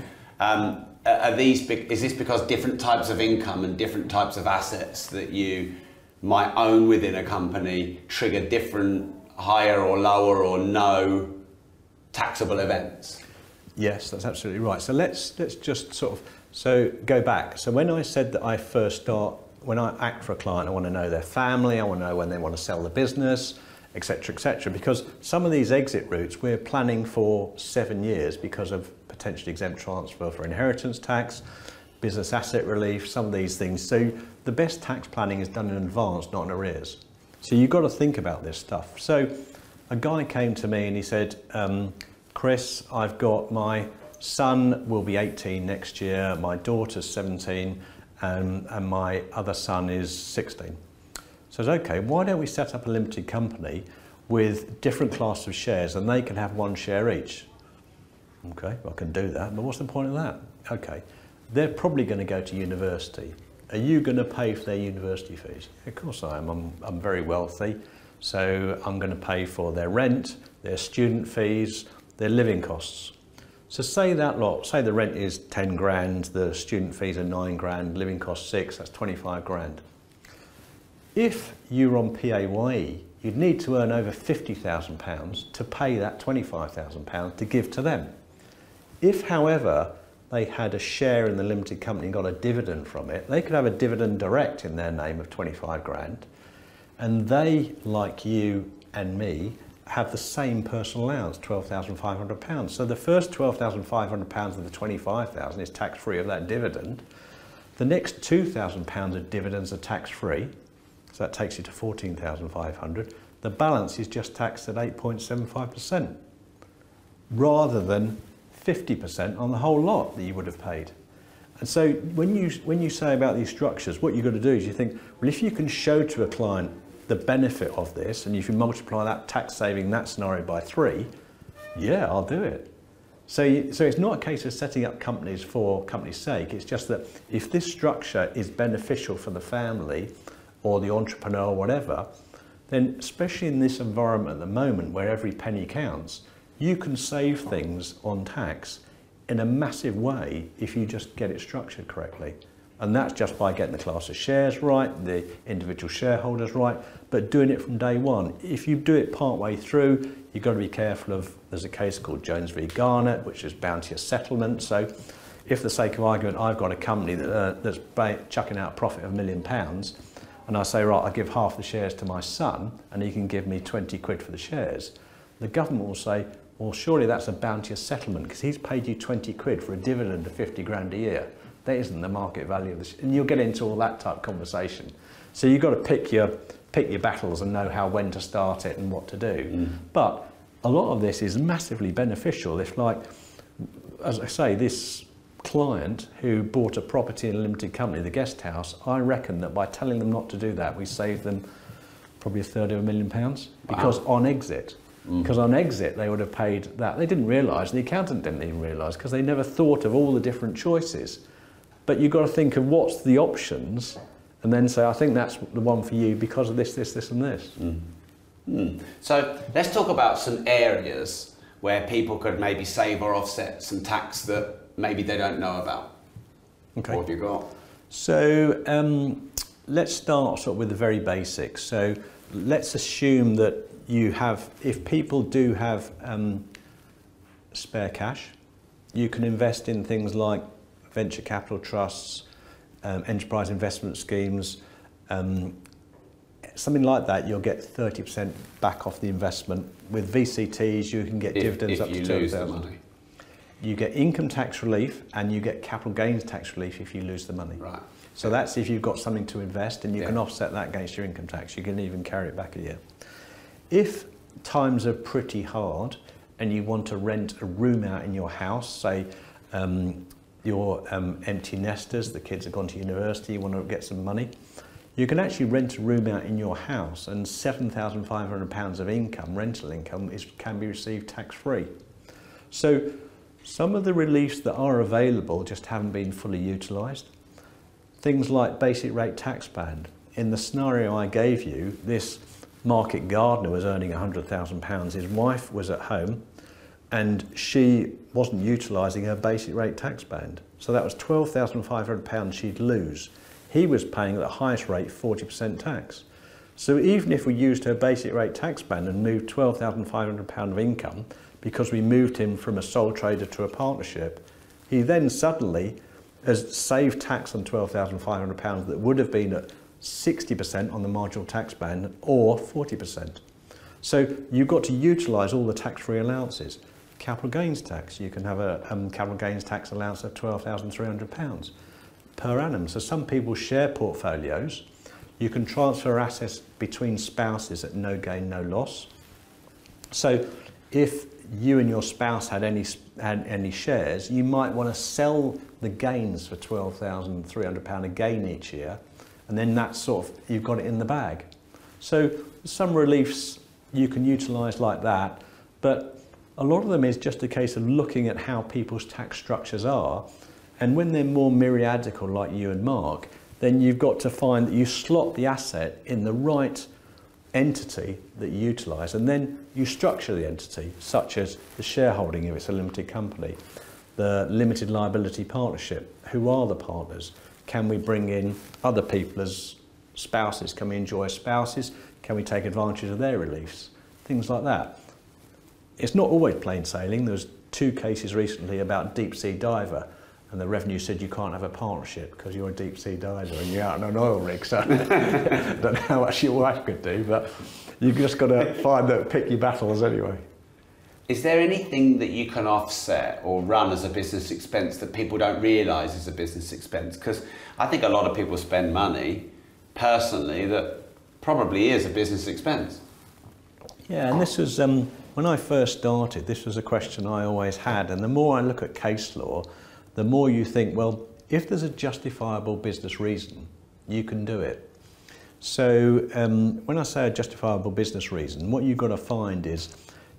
Is this because different types of income and different types of assets that you might own within a company trigger different higher or lower or no taxable events? Yes, that's absolutely right. So let's just sort of go back. So when I said that when I act for a client, I want to know their family, I want to know when they want to sell the business, etc., because some of these exit routes we're planning for 7 years because of potentially exempt transfer for inheritance tax, business asset relief, some of these things. So the best tax planning is done in advance, not in arrears. So you've got to think about this stuff. So a guy came to me and he said, Chris, I've got my son will be 18 next year, my daughter's 17, and my other son is 16. So I said, okay, why don't we set up a limited company with different classes of shares and they can have 1 share each? Okay, well, I can do that, but what's the point of that? Okay, they're probably going to go to university. Are you going to pay for their university fees? Of course I am. I'm very wealthy, so I'm going to pay for their rent, their student fees, their living costs. So say the rent is 10 grand, the student fees are 9 grand, living costs 6, that's 25 grand. If you're on PAYE, you'd need to earn over £50,000 to pay that £25,000 to give to them. If, however, they had a share in the limited company and got a dividend from it, they could have a dividend direct in their name of 25 grand, and they, like you and me, have the same personal allowance, £12,500. So the first £12,500 of the £25,000 is tax-free of that dividend. The next £2,000 of dividends are tax-free, so that takes you to £14,500. The balance is just taxed at 8.75%, rather than 50% on the whole lot that you would have paid. And so when you say about these structures, what you've got to do is you think, well, if you can show to a client the benefit of this, and if you multiply that tax saving in that scenario by 3, yeah, I'll do it. So it's not a case of setting up companies for company's sake. It's just that if this structure is beneficial for the family or the entrepreneur or whatever, then especially in this environment at the moment where every penny counts, you can save things on tax in a massive way if you just get it structured correctly. And that's just by getting the class of shares right, the individual shareholders right, but doing it from day one. If you do it part way through, you've got to be careful of, there's a case called Jones v Garnett, which is bounteous settlement. So if for the sake of argument, I've got a company that's chucking out a profit of £1 million, and I say, right, I'll give half the shares to my son, and he can give me 20 quid for the shares, the government will say, well, surely that's a bounteous settlement, because he's paid you 20 quid for a dividend of 50 grand a year. That isn't the market value of this, and you'll get into all that type of conversation. So you've got to pick your battles and know when to start it and what to do. But a lot of this is massively beneficial. If, like, as I say, this client who bought a property in a limited company, the guest house, I reckon that by telling them not to do that, we saved them probably £1/3 because on exit. Because on exit they would have paid that. They didn't realise, the accountant didn't even realise, because they never thought of all the different choices. But you've got to think of what's the options and then say, I think that's the one for you because of this, this, this and this. So let's talk about some areas where people could maybe save or offset some tax that maybe they don't know about. Okay. What have you got? So let's start sort of with the very basics. So let's assume that you have, if people do have spare cash, you can invest in things like venture capital trusts, enterprise investment schemes, something like that. You'll get 30% back off the investment. With VCTs, you can get dividends up to 2,000. You get income tax relief and you get capital gains tax relief if you lose the money. Right. So that's if you've got something to invest and you Yeah. can offset that against your income tax. You can even carry it back a year. If times are pretty hard and you want to rent a room out in your house, say you're empty nesters, the kids have gone to university, you want to get some money, you can actually rent a room out in your house and £7,500 of income, rental income, can be received tax-free. So some of the reliefs that are available just haven't been fully utilised. Things like basic rate tax band. In the scenario I gave you, this market gardener was earning £100,000. His wife was at home and she wasn't utilising her basic rate tax band. So that was £12,500 she'd lose. He was paying at the highest rate 40% tax. So even if we used her basic rate tax band and moved £12,500 of income, because we moved him from a sole trader to a partnership, he then suddenly has saved tax on £12,500 that would have been at 60% on the marginal tax band or 40%. So you've got to utilise all the tax-free allowances. Capital gains tax, you can have a capital gains tax allowance of £12,300 per annum. So some people share portfolios. You can transfer assets between spouses at no gain, no loss. So if you and your spouse had any shares, you might want to sell the gains for £12,300 a gain each year, and then that's sort of, you've got it in the bag. So some reliefs you can utilise like that, but a lot of them is just a case of looking at how people's tax structures are, and when they're more myriadical like you and Mark, then you've got to find that you slot the asset in the right entity that you utilise, and then you structure the entity, such as the shareholding if it's a limited company, the limited liability partnership. Who are the partners? Can we bring in other people as spouses? Can we enjoy spouses? Can we take advantage of their reliefs? Things like that. It's not always plain sailing. There was 2 cases recently about deep sea diver, and the revenue said you can't have a partnership because you're a deep sea diver and you're out on an oil rig. So I don't know how much your wife could do, but you've just got to pick your battles anyway. Is there anything that you can offset or run as a business expense that people don't realise is a business expense? Because I think a lot of people spend money, personally, that probably is a business expense. Yeah, and this was, when I first started, this was a question I always had, and the more I look at case law, the more you think, well, if there's a justifiable business reason, you can do it. So when I say a justifiable business reason, what you've got to find is,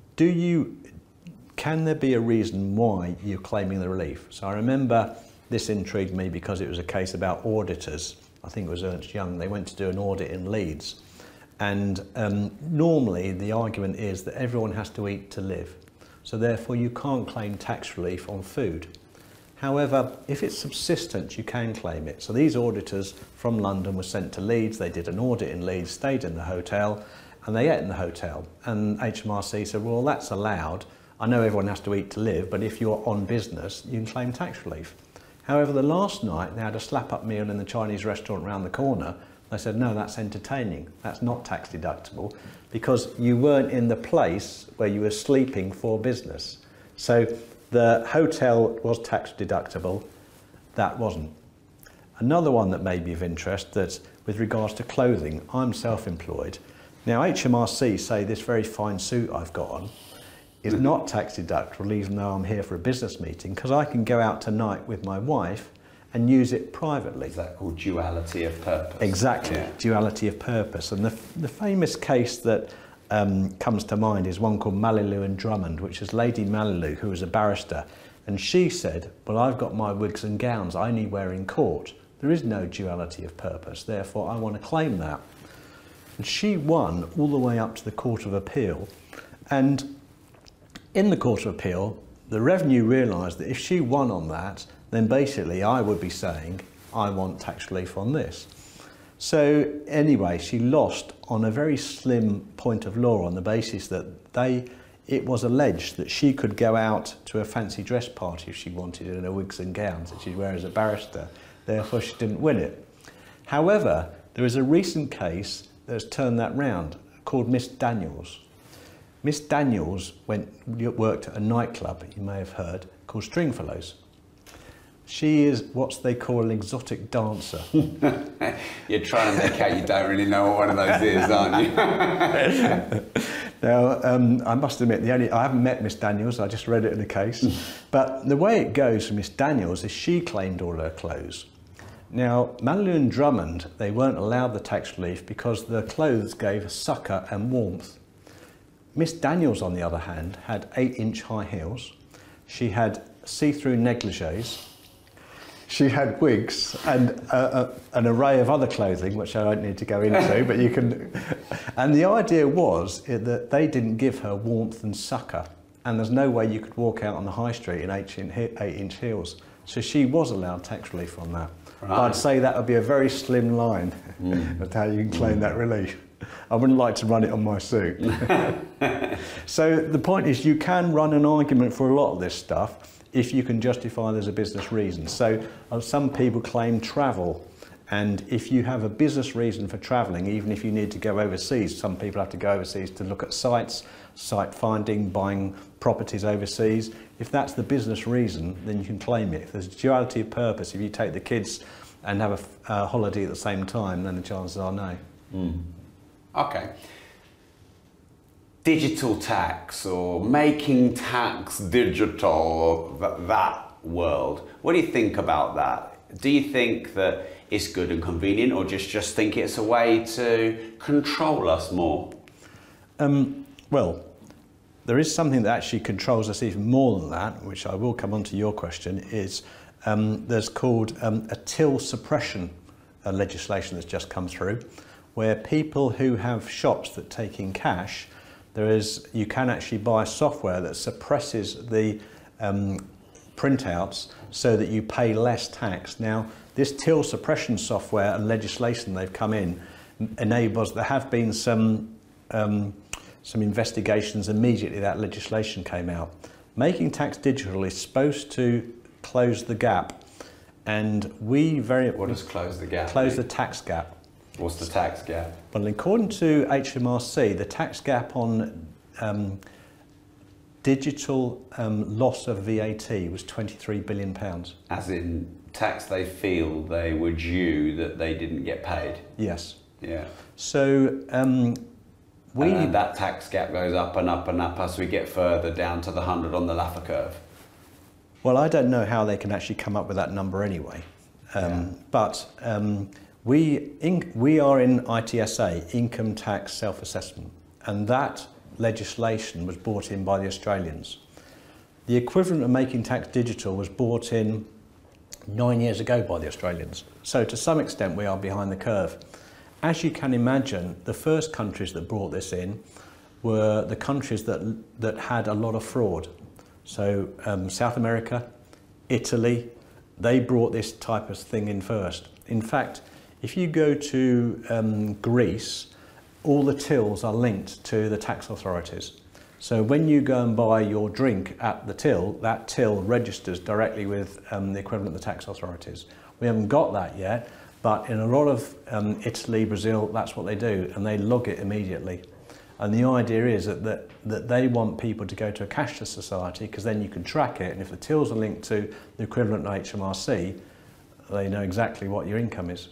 can there be a reason why you're claiming the relief? So I remember this intrigued me because it was a case about auditors. I think it was Ernst Young. They went to do an audit in Leeds. And normally the argument is that everyone has to eat to live. So therefore you can't claim tax relief on food. However, if it's subsistence, you can claim it. So these auditors from London were sent to Leeds. They did an audit in Leeds, stayed in the hotel, and they ate in the hotel. And HMRC said, well, that's allowed. I know everyone has to eat to live, but if you're on business, you can claim tax relief. However, the last night, they had a slap-up meal in the Chinese restaurant around the corner. They said, no, that's entertaining. That's not tax deductible because you weren't in the place where you were sleeping for business. So the hotel was tax deductible. That wasn't. Another one that may be of interest, that's with regards to clothing. I'm self-employed. Now, HMRC say this very fine suit I've got on is not tax deductible, even though I'm here for a business meeting, because I can go out tonight with my wife and use it privately. Is that called duality of purpose? Exactly, yeah. Duality of purpose. And the famous case that comes to mind is one called Mallalieu and Drummond, which is Lady Mallalieu, who was a barrister. And she said, well, I've got my wigs and gowns I only wear in court. There is no duality of purpose, therefore I want to claim that. And she won all the way up to the Court of Appeal. And in the Court of Appeal, the Revenue realised that if she won on that, then basically I would be saying, I want tax relief on this. So anyway, she lost on a very slim point of law on the basis that it was alleged that she could go out to a fancy dress party if she wanted in her wigs and gowns that she'd wear as a barrister. Therefore, she didn't win it. However, there is a recent case that's turned that round called Miss Daniels. Miss Daniels worked at a nightclub, you may have heard, called Stringfellows. She is what they call an exotic dancer. You're trying to make out you don't really know what one of those is, aren't you? Now, I must admit, I haven't met Miss Daniels, I just read it in the case. But the way it goes for Miss Daniels is she claimed all her clothes. Now, Manley and Drummond, they weren't allowed the tax relief because the clothes gave succour and warmth. Miss Daniels, on the other hand, had 8-inch high heels. She had see-through negligees. She had wigs and an array of other clothing, which I don't need to go into, but you can. And the idea was that they didn't give her warmth and succour, and there's no way you could walk out on the high street in 8-inch heels. So she was allowed tax relief on that. Right. But I'd say that would be a very slim line of how you can claim that relief. I wouldn't like to run it on my suit. So the point is, you can run an argument for a lot of this stuff if you can justify there's a business reason. So some people claim travel, and if you have a business reason for travelling, even if you need to go overseas, some people have to go overseas to look at sites, site finding, buying properties overseas. If that's the business reason, then you can claim it. If there's duality of purpose, if you take the kids and have a holiday at the same time, then the chances are no. Okay. Digital tax, or making tax digital, or that world. What do you think about that? Do you think that it's good and convenient, or just think it's a way to control us more? Well, there is something that actually controls us even more than that, which I will come on to your question, is there's called a till suppression legislation that's just come through, where people who have shops that take in cash, you can actually buy software that suppresses the printouts so that you pay less tax. Now, this till suppression software and legislation they've come in enables, there have been some investigations immediately that legislation came out. Making tax digital is supposed to close the gap, and What does close the gap? Close the tax gap. What's the tax gap? Well, according to HMRC, the tax gap on digital loss of VAT was £23 billion. As in tax they feel they were due that they didn't get paid? Yes. Yeah. So and that tax gap goes up and up and up as we get further down to the 100 on the Laffer curve. Well, I don't know how they can actually come up with that number anyway. But we are in ITSA, Income Tax Self-Assessment, and that legislation was brought in by the Australians. The equivalent of making tax digital was brought in 9 years ago by the Australians. So to some extent we are behind the curve. As you can imagine, the first countries that brought this in were the countries that had a lot of fraud. So South America, Italy, they brought this type of thing in first. In fact, if you go to Greece, all the tills are linked to the tax authorities. So when you go and buy your drink at the till, that till registers directly with the equivalent of the tax authorities. We haven't got that yet, but in a lot of Italy, Brazil, that's what they do, and they log it immediately. And the idea is that they want people to go to a cashless society, because then you can track it, and if the tills are linked to the equivalent of HMRC, they know exactly what your income is.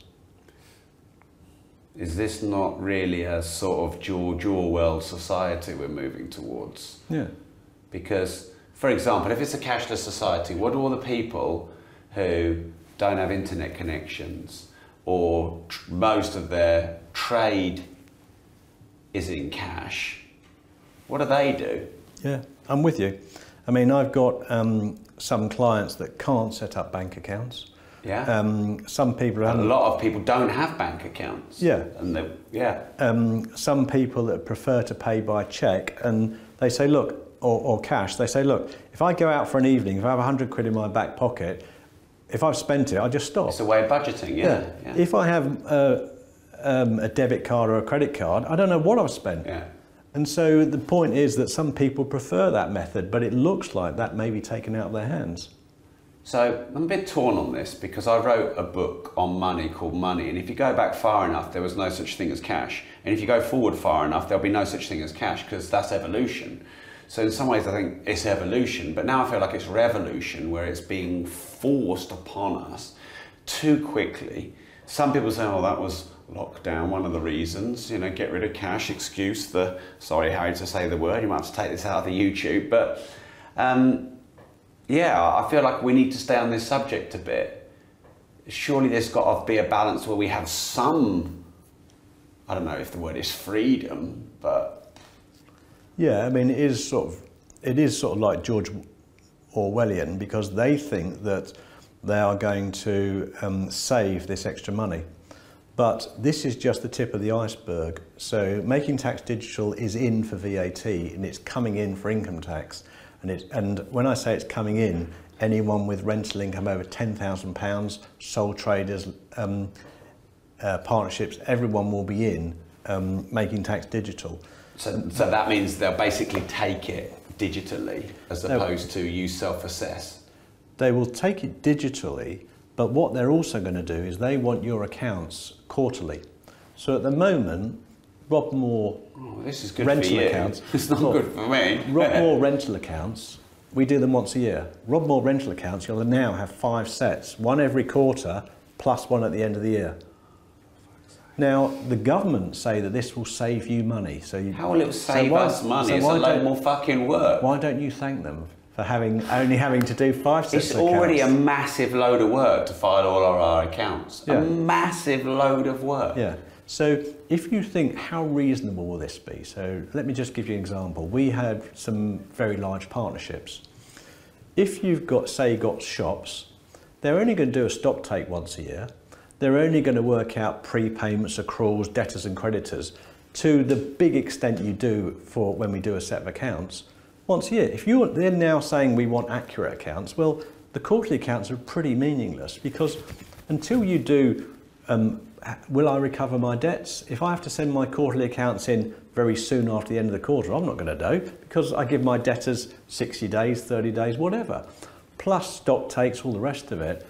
Is this not really a sort of George Orwell society we're moving towards? Yeah. Because, for example, if it's a cashless society, what do all the people who don't have internet connections, or most of their trade is in cash, what do they do? Yeah, I'm with you. I mean, I've got some clients that can't set up bank accounts. Yeah. Some people a lot of people don't have bank accounts. Yeah. And some people that prefer to pay by cheque, and they say, look, or cash, they say, look, if I go out for an evening, if I have 100 quid in my back pocket, if I've spent it, I just stop. It's a way of budgeting, yeah. If I have a debit card or a credit card, I don't know what I've spent. Yeah. And so the point is that some people prefer that method, but it looks like that may be taken out of their hands. So I'm a bit torn on this because I wrote a book on money called Money, and if you go back far enough, there was no such thing as cash. And if you go forward far enough, there'll be no such thing as cash because that's evolution. So in some ways I think it's evolution, but now I feel like it's revolution where it's being forced upon us too quickly. Some people say, oh, that was lockdown, one of the reasons, you know, get rid of cash, excuse the, sorry Harry to say the word, you might have to take this out of the YouTube, but yeah, I feel like we need to stay on this subject a bit. Surely there's got to be a balance where we have some, I don't know if the word is freedom, but... Yeah, I mean, it is sort of like George Orwellian because they think that they are going to save this extra money. But this is just the tip of the iceberg. So making tax digital is in for VAT and it's coming in for income tax. And when I say it's coming in, anyone with rental income over £10,000, sole traders, partnerships, everyone will be in making tax digital. So that means they'll basically take it digitally as opposed to you self-assess? They will take it digitally, but what they're also going to do is they want your accounts quarterly. So at the moment, Rob Moore this is good rental for you. accounts. It's not good for me. Rob Moore rental accounts, we do them once a year. Rob Moore rental accounts, you'll now have 5 sets, one every quarter plus one at the end of the year. Now, the government say that this will save you money. How will it save us money? It's a load more fucking work. Why don't you thank them for only having to do 5 sets of accounts? It's already a massive load of work to file all of our accounts. Yeah. A massive load of work. Yeah. So if you think, how reasonable will this be? So let me just give you an example. We had some very large partnerships. If you've got, say, shops, they're only going to do a stock take once a year. They're only going to work out prepayments, accruals, debtors and creditors to the big extent you do for when we do a set of accounts once a year. If they're now saying we want accurate accounts, well, the quarterly accounts are pretty meaningless because until you do, will I recover my debts? If I have to send my quarterly accounts in very soon after the end of the quarter, I'm not going to do because I give my debtors 60 days, 30 days, whatever. Plus stock takes, all the rest of it.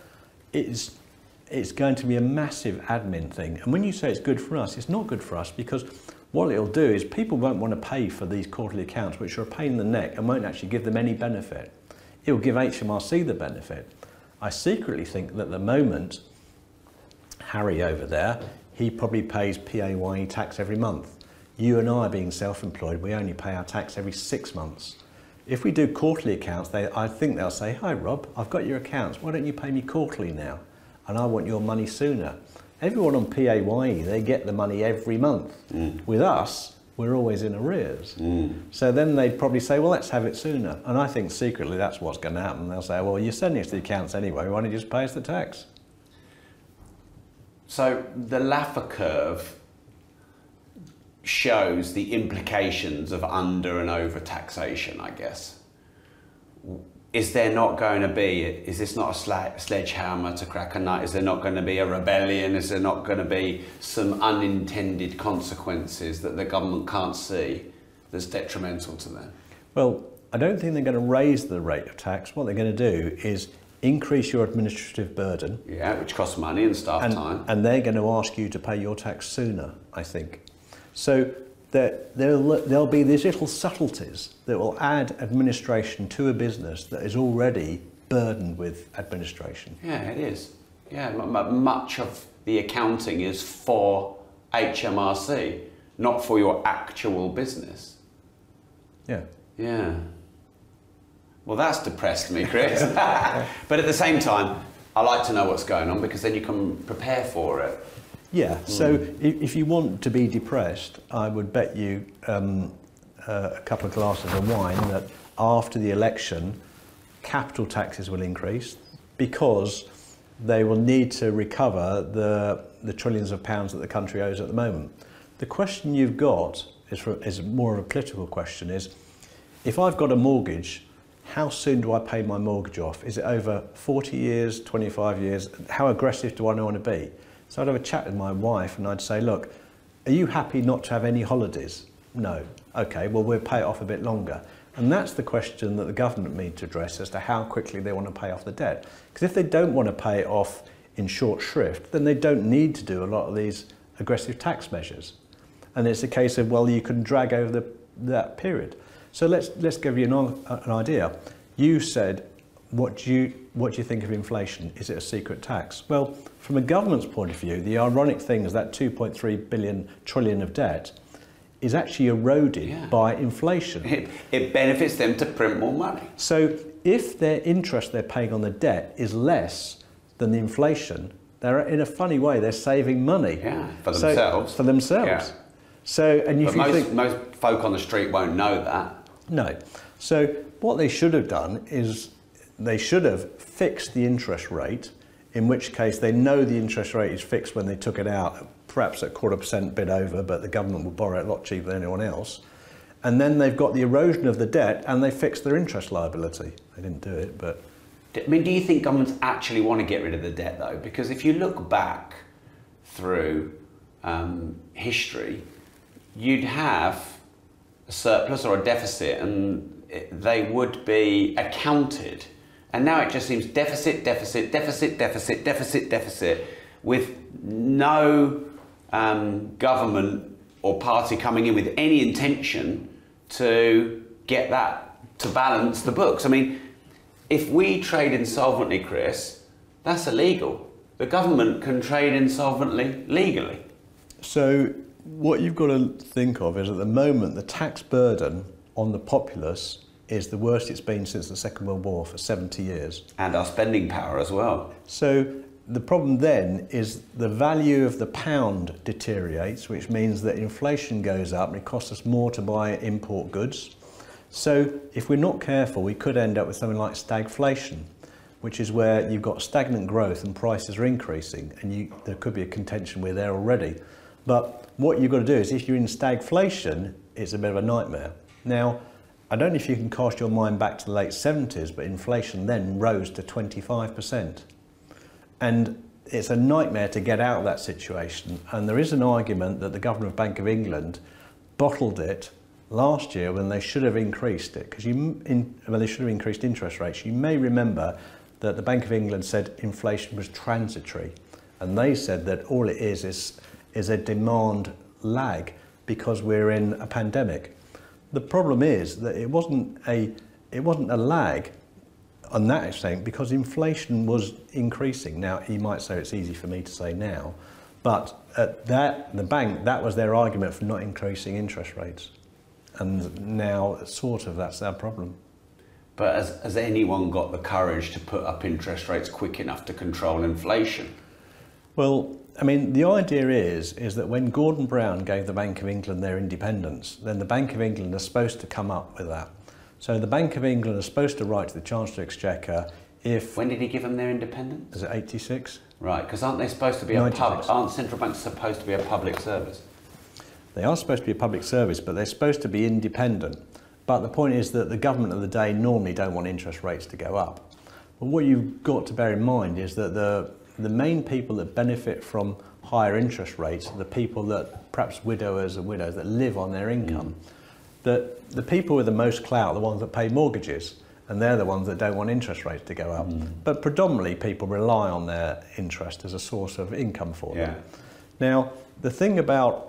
It's going to be a massive admin thing. And when you say it's good for us, it's not good for us because what it'll do is people won't want to pay for these quarterly accounts, which are a pain in the neck and won't actually give them any benefit. It'll give HMRC the benefit. I secretly think that at the moment, Harry over there, he probably pays PAYE tax every month. You and I being self-employed, we only pay our tax every 6 months. If we do quarterly accounts, I think they'll say, hi Rob, I've got your accounts, why don't you pay me quarterly now? And I want your money sooner. Everyone on PAYE, they get the money every month. With us, we're always in arrears. So then they'd probably say, well, let's have it sooner. And I think secretly that's what's going to happen. They'll say, well, you're sending us the accounts anyway, why don't you just pay us the tax? So the Laffer curve shows the implications of under and over taxation, I guess. Is there not going to be, is this not a sledgehammer to crack a nut? Is there not going to be a rebellion? Is there not going to be some unintended consequences that the government can't see that's detrimental to them? Well, I don't think they're going to raise the rate of tax. What they're going to do is increase your administrative burden. Yeah, which costs money and staff time. And they're going to ask you to pay your tax sooner, I think. So there'll be these little subtleties that will add administration to a business that is already burdened with administration. Yeah, it is. Yeah, much of the accounting is for HMRC, not for your actual business. Yeah. Yeah. Well, that's depressed me, Chris. But at the same time, I like to know what's going on because then you can prepare for it. Yeah, so if you want to be depressed, I would bet you a couple of glasses of wine that after the election, capital taxes will increase because they will need to recover the trillions of pounds that the country owes at the moment. The question you've got is more of a political question, is if I've got a mortgage, how soon do I pay my mortgage off? Is it over 40 years, 25 years? How aggressive do I want to be? So I'd have a chat with my wife and I'd say, look, are you happy not to have any holidays? No. Okay, well, we'll pay it off a bit longer. And that's the question that the government need to address as to how quickly they want to pay off the debt. Because if they don't want to pay it off in short shrift, then they don't need to do a lot of these aggressive tax measures. And it's a case of, well, you can drag over that period. So let's give you an idea. You said, what do you think of inflation? Is it a secret tax? Well, from a government's point of view, the ironic thing is that 2.3 trillion of debt is actually eroded by inflation. It benefits them to print more money. So if their interest they're paying on the debt is less than the inflation, they're, in a funny way, they're saving money. Yeah, for themselves. For themselves. Yeah. So, and if most folk on the street won't know that. No. So what they should have done is they should have fixed the interest rate, in which case they know the interest rate is fixed when they took it out, perhaps at 0.25% bid over, but the government will borrow it a lot cheaper than anyone else. And then they've got the erosion of the debt and they fixed their interest liability. They didn't do it, but... I mean, do you think governments actually want to get rid of the debt, though? Because if you look back through history, you'd have a surplus or a deficit and they would be accounted. And now it just seems deficit, deficit, deficit, deficit, deficit, deficit, with no government or party coming in with any intention to get that to balance the books. I mean, if we trade insolvently, Chris, that's illegal. The government can trade insolvently legally. So what you've got to think of is, at the moment, the tax burden on the populace is the worst it's been since the Second World War, for 70 years. And our spending power as well. So the problem then is the value of the pound deteriorates, which means that inflation goes up and it costs us more to buy import goods. So if we're not careful, we could end up with something like stagflation, which is where you've got stagnant growth and prices are increasing, and there could be a contention we're there already. But what you've got to do is, if you're in stagflation, it's a bit of a nightmare. Now, I don't know if you can cast your mind back to the late 70s, but inflation then rose to 25%. And it's a nightmare to get out of that situation. And there is an argument that the Governor of Bank of England bottled it last year when they should have increased it, because they should have increased interest rates. You may remember that the Bank of England said inflation was transitory, and they said that all it is a demand lag because we're in a pandemic. The problem is that it wasn't a lag on that extent, because inflation was increasing. Now, you might say it's easy for me to say now, but at the bank, that was their argument for not increasing interest rates. And now, sort of, that's our problem. But has anyone got the courage to put up interest rates quick enough to control inflation? Well, I mean, the idea is that when Gordon Brown gave the Bank of England their independence, then the Bank of England is supposed to come up with that. So the Bank of England is supposed to write to the Chancellor Exchequer if... When did he give them their independence? Is it 86? Right, because aren't they supposed to be aren't central banks supposed to be a public service? They are supposed to be a public service, but they're supposed to be independent. But the point is that the government of the day normally don't want interest rates to go up. But what you've got to bear in mind is that the main people that benefit from higher interest rates are the people that, perhaps widowers and widows, that live on their income. That the people with the most clout are the ones that pay mortgages, and they're the ones that don't want interest rates to go up. But predominantly people rely on their interest as a source of income for them. Now, the thing about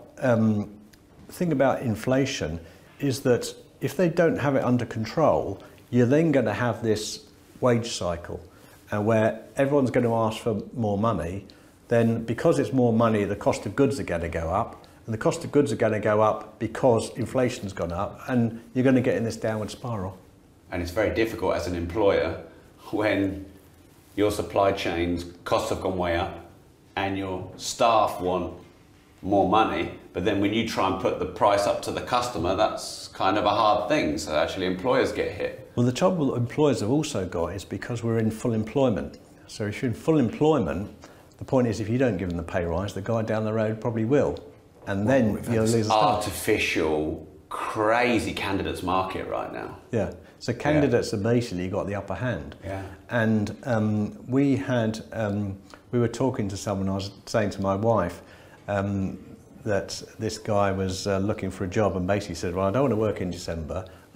inflation is that if they don't have it under control, you're then going to have this wage cycle where everyone's going to ask for more money. Then because it's more money, the cost of goods are going to go up, and the cost of goods are going to go up because inflation's gone up, and you're going to get in this downward spiral. And it's very difficult as an employer when your supply chains costs have gone way up and your staff want more money, but then when you try and put the price up to the customer, that's kind of a hard thing. So actually employers get hit. Well, the trouble that employers have also got is because we're in full employment. So if you're in full employment, the point is if you don't give them the pay rise, the guy down the road probably will. And then you'll lose a staff. Artificial, crazy candidates market right now. Yeah. So candidates have basically got the upper hand. Yeah. And we were talking to someone, I was saying to my wife, that this guy was looking for a job and basically said, well, I don't want to work in December,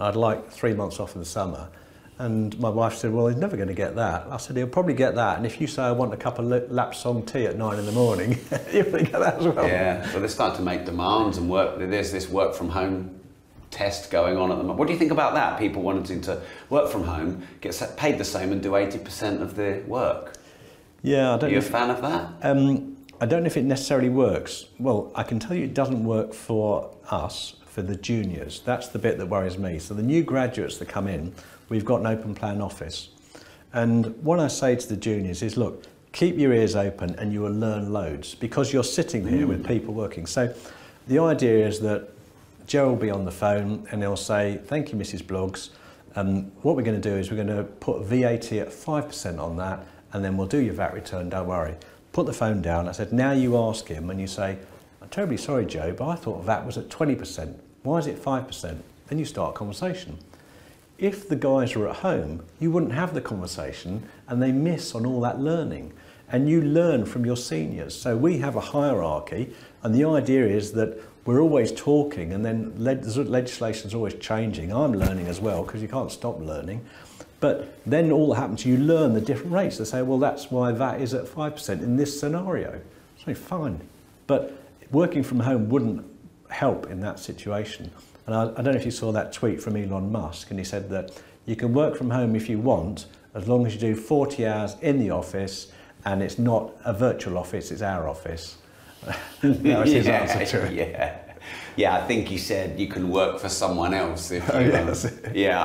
I'd like 3 months off in the summer. And my wife said, well, he's never going to get that. I said, he'll probably get that. And if you say I want a cup of Lapsang tea at 9 in the morning, you'll get that as well. Yeah, so they start to make demands and work. There's this work from home test going on at the moment. What do you think about that? People wanting to work from home, get paid the same and do 80% of the work. Yeah, I don't know. Are you a fan of that? I don't know if it necessarily works. Well, I can tell you it doesn't work for us, for the juniors. That's the bit that worries me. So the new graduates that come in, we've got an open plan office. And what I say to the juniors is, look, keep your ears open and you will learn loads because you're sitting here with people working. So the idea is that Joe will be on the phone and he'll say, thank you, Mrs. Bloggs. What we're going to do is we're going to put VAT at 5% on that, and then we'll do your VAT return, don't worry. Put the phone down. I said, now you ask him and you say, I'm terribly sorry, Joe, but I thought VAT was at 20%. Why is it 5%? Then you start a conversation. If the guys are at home, you wouldn't have the conversation and they miss on all that learning. And you learn from your seniors. So we have a hierarchy, and the idea is that we're always talking, and then legislation's always changing. I'm learning as well, because you can't stop learning. But then all that happens, you learn the different rates. They say, well, that's why that is at 5% in this scenario. So fine. But working from home wouldn't help in that situation. And I don't know if you saw that tweet from Elon Musk, and he said that you can work from home if you want, as long as you do 40 hours in the office, and it's not a virtual office, it's our office. That was his answer to it. Yeah. Yeah, I think he said you can work for someone else if you yes. Yeah,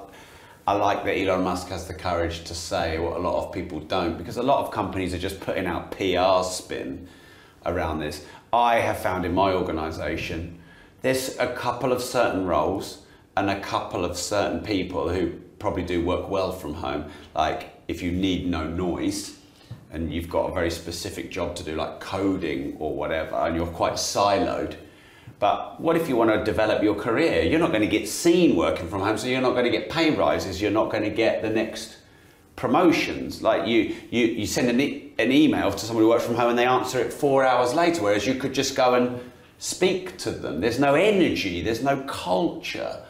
I like that Elon Musk has the courage to say what a lot of people don't, because a lot of companies are just putting out PR spin around this. I have found in my organisation, there's a couple of certain roles and a couple of certain people who probably do work well from home. Like if you need no noise, and you've got a very specific job to do, like coding or whatever, and you're quite siloed. But what if you want to develop your career? You're not going to get seen working from home, so you're not going to get pay rises, you're not going to get the next promotions. Like you send an email to someone who works from home and they answer it 4 hours later, whereas you could just go and speak to them. There's no energy, there's no culture.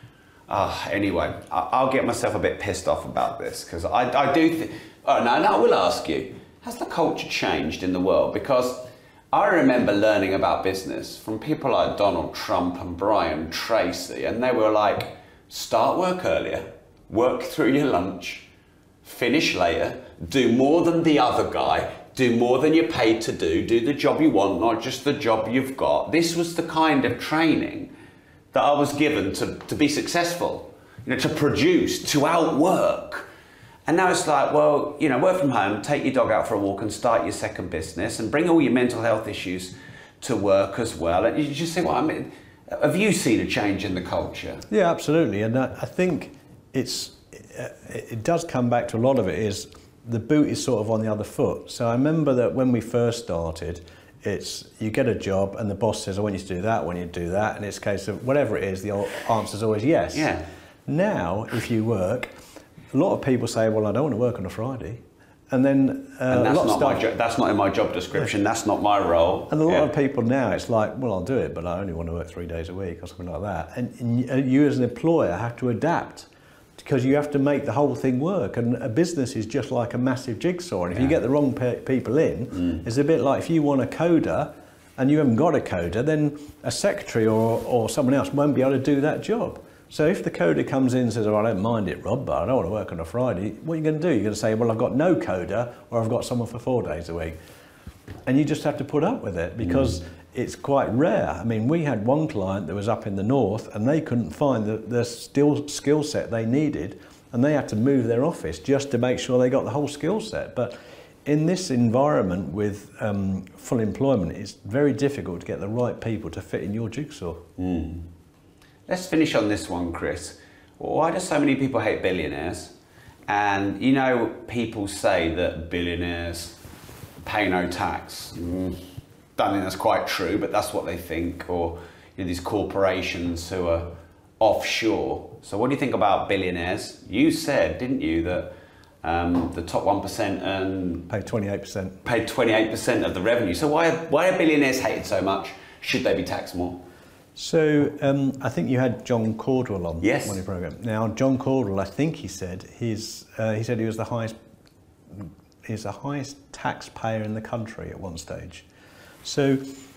Anyway, I'll get myself a bit pissed off about this, because I do think... Oh, no, I will ask you, has the culture changed in the world? Because I remember learning about business from people like Donald Trump and Brian Tracy, and they were like, start work earlier, work through your lunch, finish later, do more than the other guy, do more than you're paid to do the job you want, not just the job you've got. This was the kind of training that I was given to be successful, to produce, to outwork. And now it's like, well, work from home, take your dog out for a walk and start your second business and bring all your mental health issues to work as well. And you just say, well, I mean, have you seen a change in the culture? Yeah, absolutely. And I think it does come back to a lot of it is the boot is sort of on the other foot. So I remember that when we first started, it's you get a job and the boss says, I want you to do that, I want you to do that. And it's a case of whatever it is, the answer is always yes. Yeah. Now, if you work, a lot of people say, well, I don't want to work on a Friday. And then and that's not in my job description, yeah. That's not my role. And a lot of people now, it's like, well, I'll do it, but I only want to work 3 days a week or something like that. And you as an employer have to adapt, because you have to make the whole thing work. And a business is just like a massive jigsaw. And if you get the wrong people in, it's a bit like if you want a coder and you haven't got a coder, then a secretary or someone else won't be able to do that job. So if the coder comes in and says, oh, I don't mind it, Rob, but I don't want to work on a Friday, what are you going to do? You're going to say, well, I've got no coder, or I've got someone for 4 days a week. And you just have to put up with it, because it's quite rare. I mean, we had one client that was up in the north, and they couldn't find the skill set they needed, and they had to move their office just to make sure they got the whole skill set. But in this environment with full employment, it's very difficult to get the right people to fit in your jigsaw. Let's finish on this one, Chris. Why do so many people hate billionaires? And people say that billionaires pay no tax. Don't think that's quite true, but that's what they think. Or these corporations who are offshore. So what do you think about billionaires? You said, didn't you, that the top 1% paid 28%. Paid 28% of the revenue. So why are billionaires hated so much? Should they be taxed more? So I think you had John Caudwell on Yes. your program. Now, John Caudwell, I think he said he was the highest taxpayer in the country at one stage. So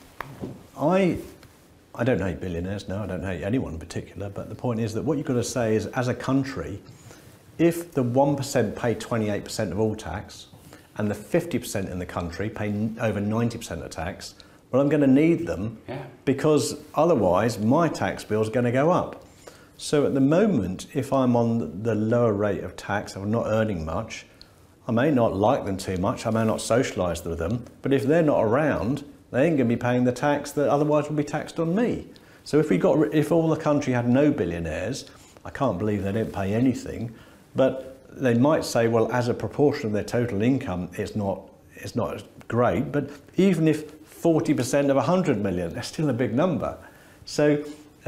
I don't hate billionaires, no, I don't hate anyone in particular, but the point is that what you've got to say is, as a country, if the 1% pay 28% of all tax, and the 50% in the country pay over 90% of tax, well, I'm going to need them, because otherwise my tax bill is going to go up. So at the moment, if I'm on the lower rate of tax, I'm not earning much, I may not like them too much, I may not socialise with them, but if they're not around, they ain't going to be paying the tax that otherwise would be taxed on me. So if all the country had no billionaires, I can't believe they don't pay anything, but they might say, well, as a proportion of their total income, it's not great, but even if 40% of 100 million, that's still a big number. So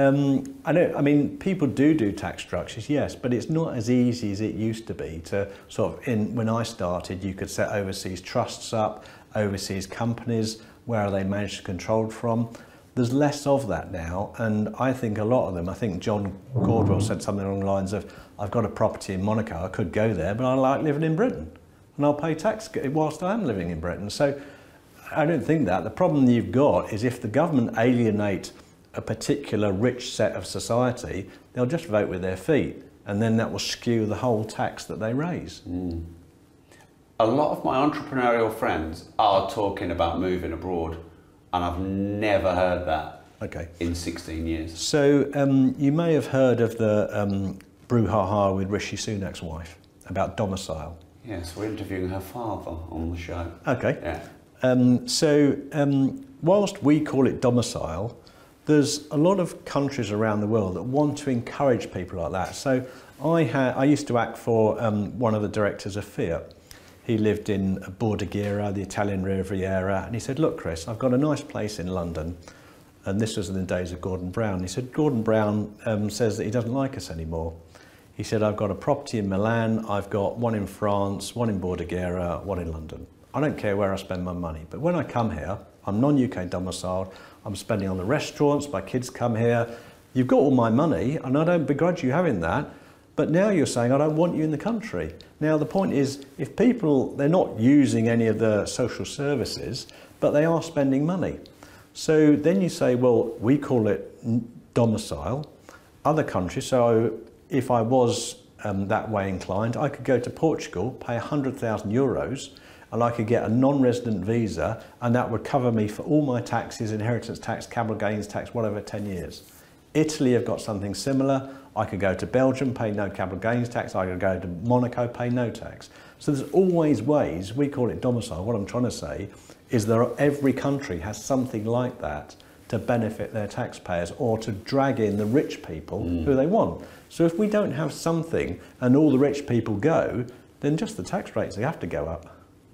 people do tax structures, yes, but it's not as easy as it used to be to when I started, you could set overseas trusts up, overseas companies, where are they managed to control from? There's less of that now, and I think a lot of them, I think John Caudwell said something along the lines of, I've got a property in Monaco, I could go there, but I like living in Britain, and I'll pay tax whilst I am living in Britain. So I don't think that. The problem you've got is if the government alienate a particular rich set of society, they'll just vote with their feet, and then that will skew the whole tax that they raise. A lot of my entrepreneurial friends are talking about moving abroad, and I've never heard that in 16 years. So you may have heard of the brouhaha with Rishi Sunak's wife about domicile. Yes, we're interviewing her father on the show. Okay. Yeah. Whilst we call it domicile, there's a lot of countries around the world that want to encourage people like that. So I used to act for one of the directors of Fiat. He lived in Bordighera, the Italian Riviera, and he said, look, Chris, I've got a nice place in London. And this was in the days of Gordon Brown. He said, Gordon Brown says that he doesn't like us anymore. He said, I've got a property in Milan, I've got one in France, one in Bordighera, one in London. I don't care where I spend my money, but when I come here, I'm non-UK domiciled, I'm spending on the restaurants, my kids come here, you've got all my money, and I don't begrudge you having that, but now you're saying I don't want you in the country. Now the point is, if people, they're not using any of the social services, but they are spending money. So then you say, well, we call it domicile. Other countries, so if I was that way inclined, I could go to Portugal, pay 100,000 euros, and I could get a non-resident visa, and that would cover me for all my taxes, inheritance tax, capital gains tax, whatever, 10 years. Italy have got something similar. I could go to Belgium, pay no capital gains tax. I could go to Monaco, pay no tax. So there's always ways, we call it domicile. What I'm trying to say is that every country has something like that to benefit their taxpayers or to drag in the rich people who they want. So if we don't have something and all the rich people go, then just the tax rates, they have to go up.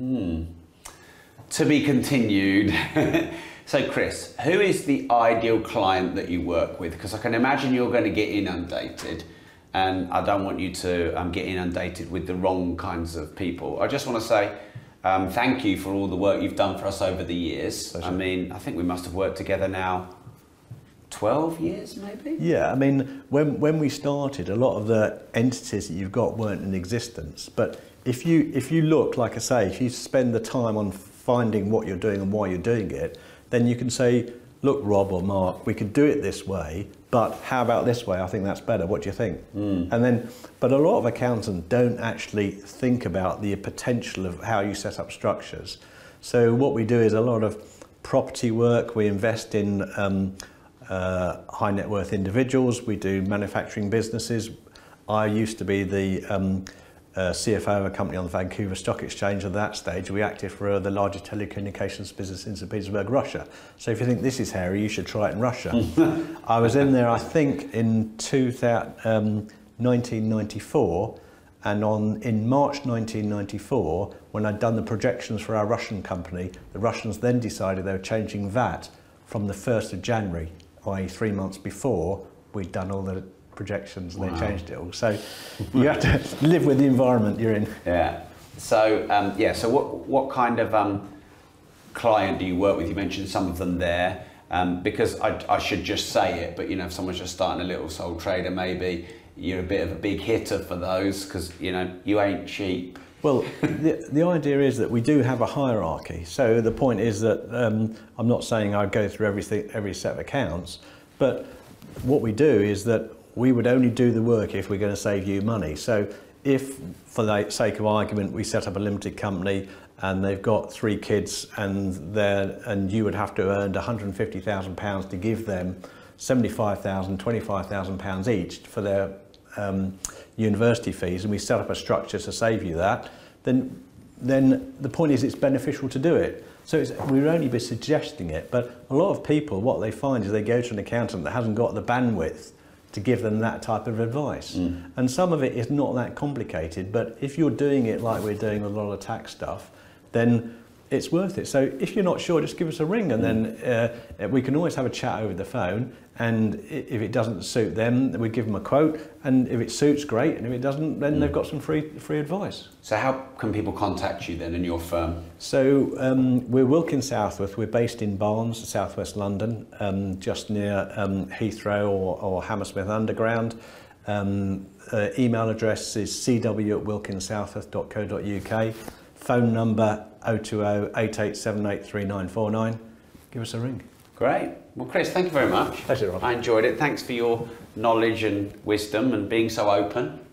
To be continued. So Chris, who is the ideal client that you work with? Because I can imagine you're going to get inundated, and I don't want you to get inundated with the wrong kinds of people. I just want to say thank you for all the work you've done for us over the years. Pleasure. I mean, I think we must have worked together now 12 years maybe? Yeah, I mean, when we started, a lot of the entities that you've got weren't in existence. But if you look, like I say, if you spend the time on finding what you're doing and why you're doing it, then you can say, look, Rob or Mark, we could do it this way, but how about this way? I think that's better. What do you think? But a lot of accountants don't actually think about the potential of how you set up structures. So what we do is a lot of property work. We invest in high net worth individuals. We do manufacturing businesses. I used to be the CFO of a company on the Vancouver Stock Exchange. At that stage, we acted for the largest telecommunications business in St. Petersburg, Russia. So if you think this is hairy, you should try it in Russia. I was in there, I think, in 1994, and in March 1994, when I'd done the projections for our Russian company, the Russians then decided they were changing VAT from the 1st of January, i.e. 3 months before we'd done all the projections, and they changed it all. So you have to live with the environment you're in. Yeah. So so what kind of client do you work with? You mentioned some of them there. Because I should just say it, but you know, if someone's just starting a little sole trader, maybe you're a bit of a big hitter for those, because you know, you ain't cheap. Well, the idea is that we do have a hierarchy. So the point is that I'm not saying I'd go through every set of accounts, but what we do is that we would only do the work if we're going to save you money. So if, for the sake of argument, we set up a limited company and they've got 3 kids and you would have to earn £150,000 to give them £75,000, £25,000 each for their university fees, and we set up a structure to save you that, then the point is it's beneficial to do it. So we'd only be suggesting it, but a lot of people, what they find is they go to an accountant that hasn't got the bandwidth to give them that type of advice. And some of it is not that complicated, but if you're doing it like we're doing with a lot of tax stuff, then it's worth it. So if you're not sure, just give us a ring, and then we can always have a chat over the phone, and if it doesn't suit them, we give them a quote, and if it suits, great, and if it doesn't, then they've got some free advice. So how can people contact you then in your firm? So we're Wilkins Southworth. We're based in Barnes, southwest London, just near Heathrow or Hammersmith Underground. Email address is cw@wilkinssouthworth.co.uk. Phone number 020 8878 3949. Give us a ring. Great. Well, Chris, thank you very much. Pleasure, Rob. I enjoyed it. Thanks for your knowledge and wisdom and being so open.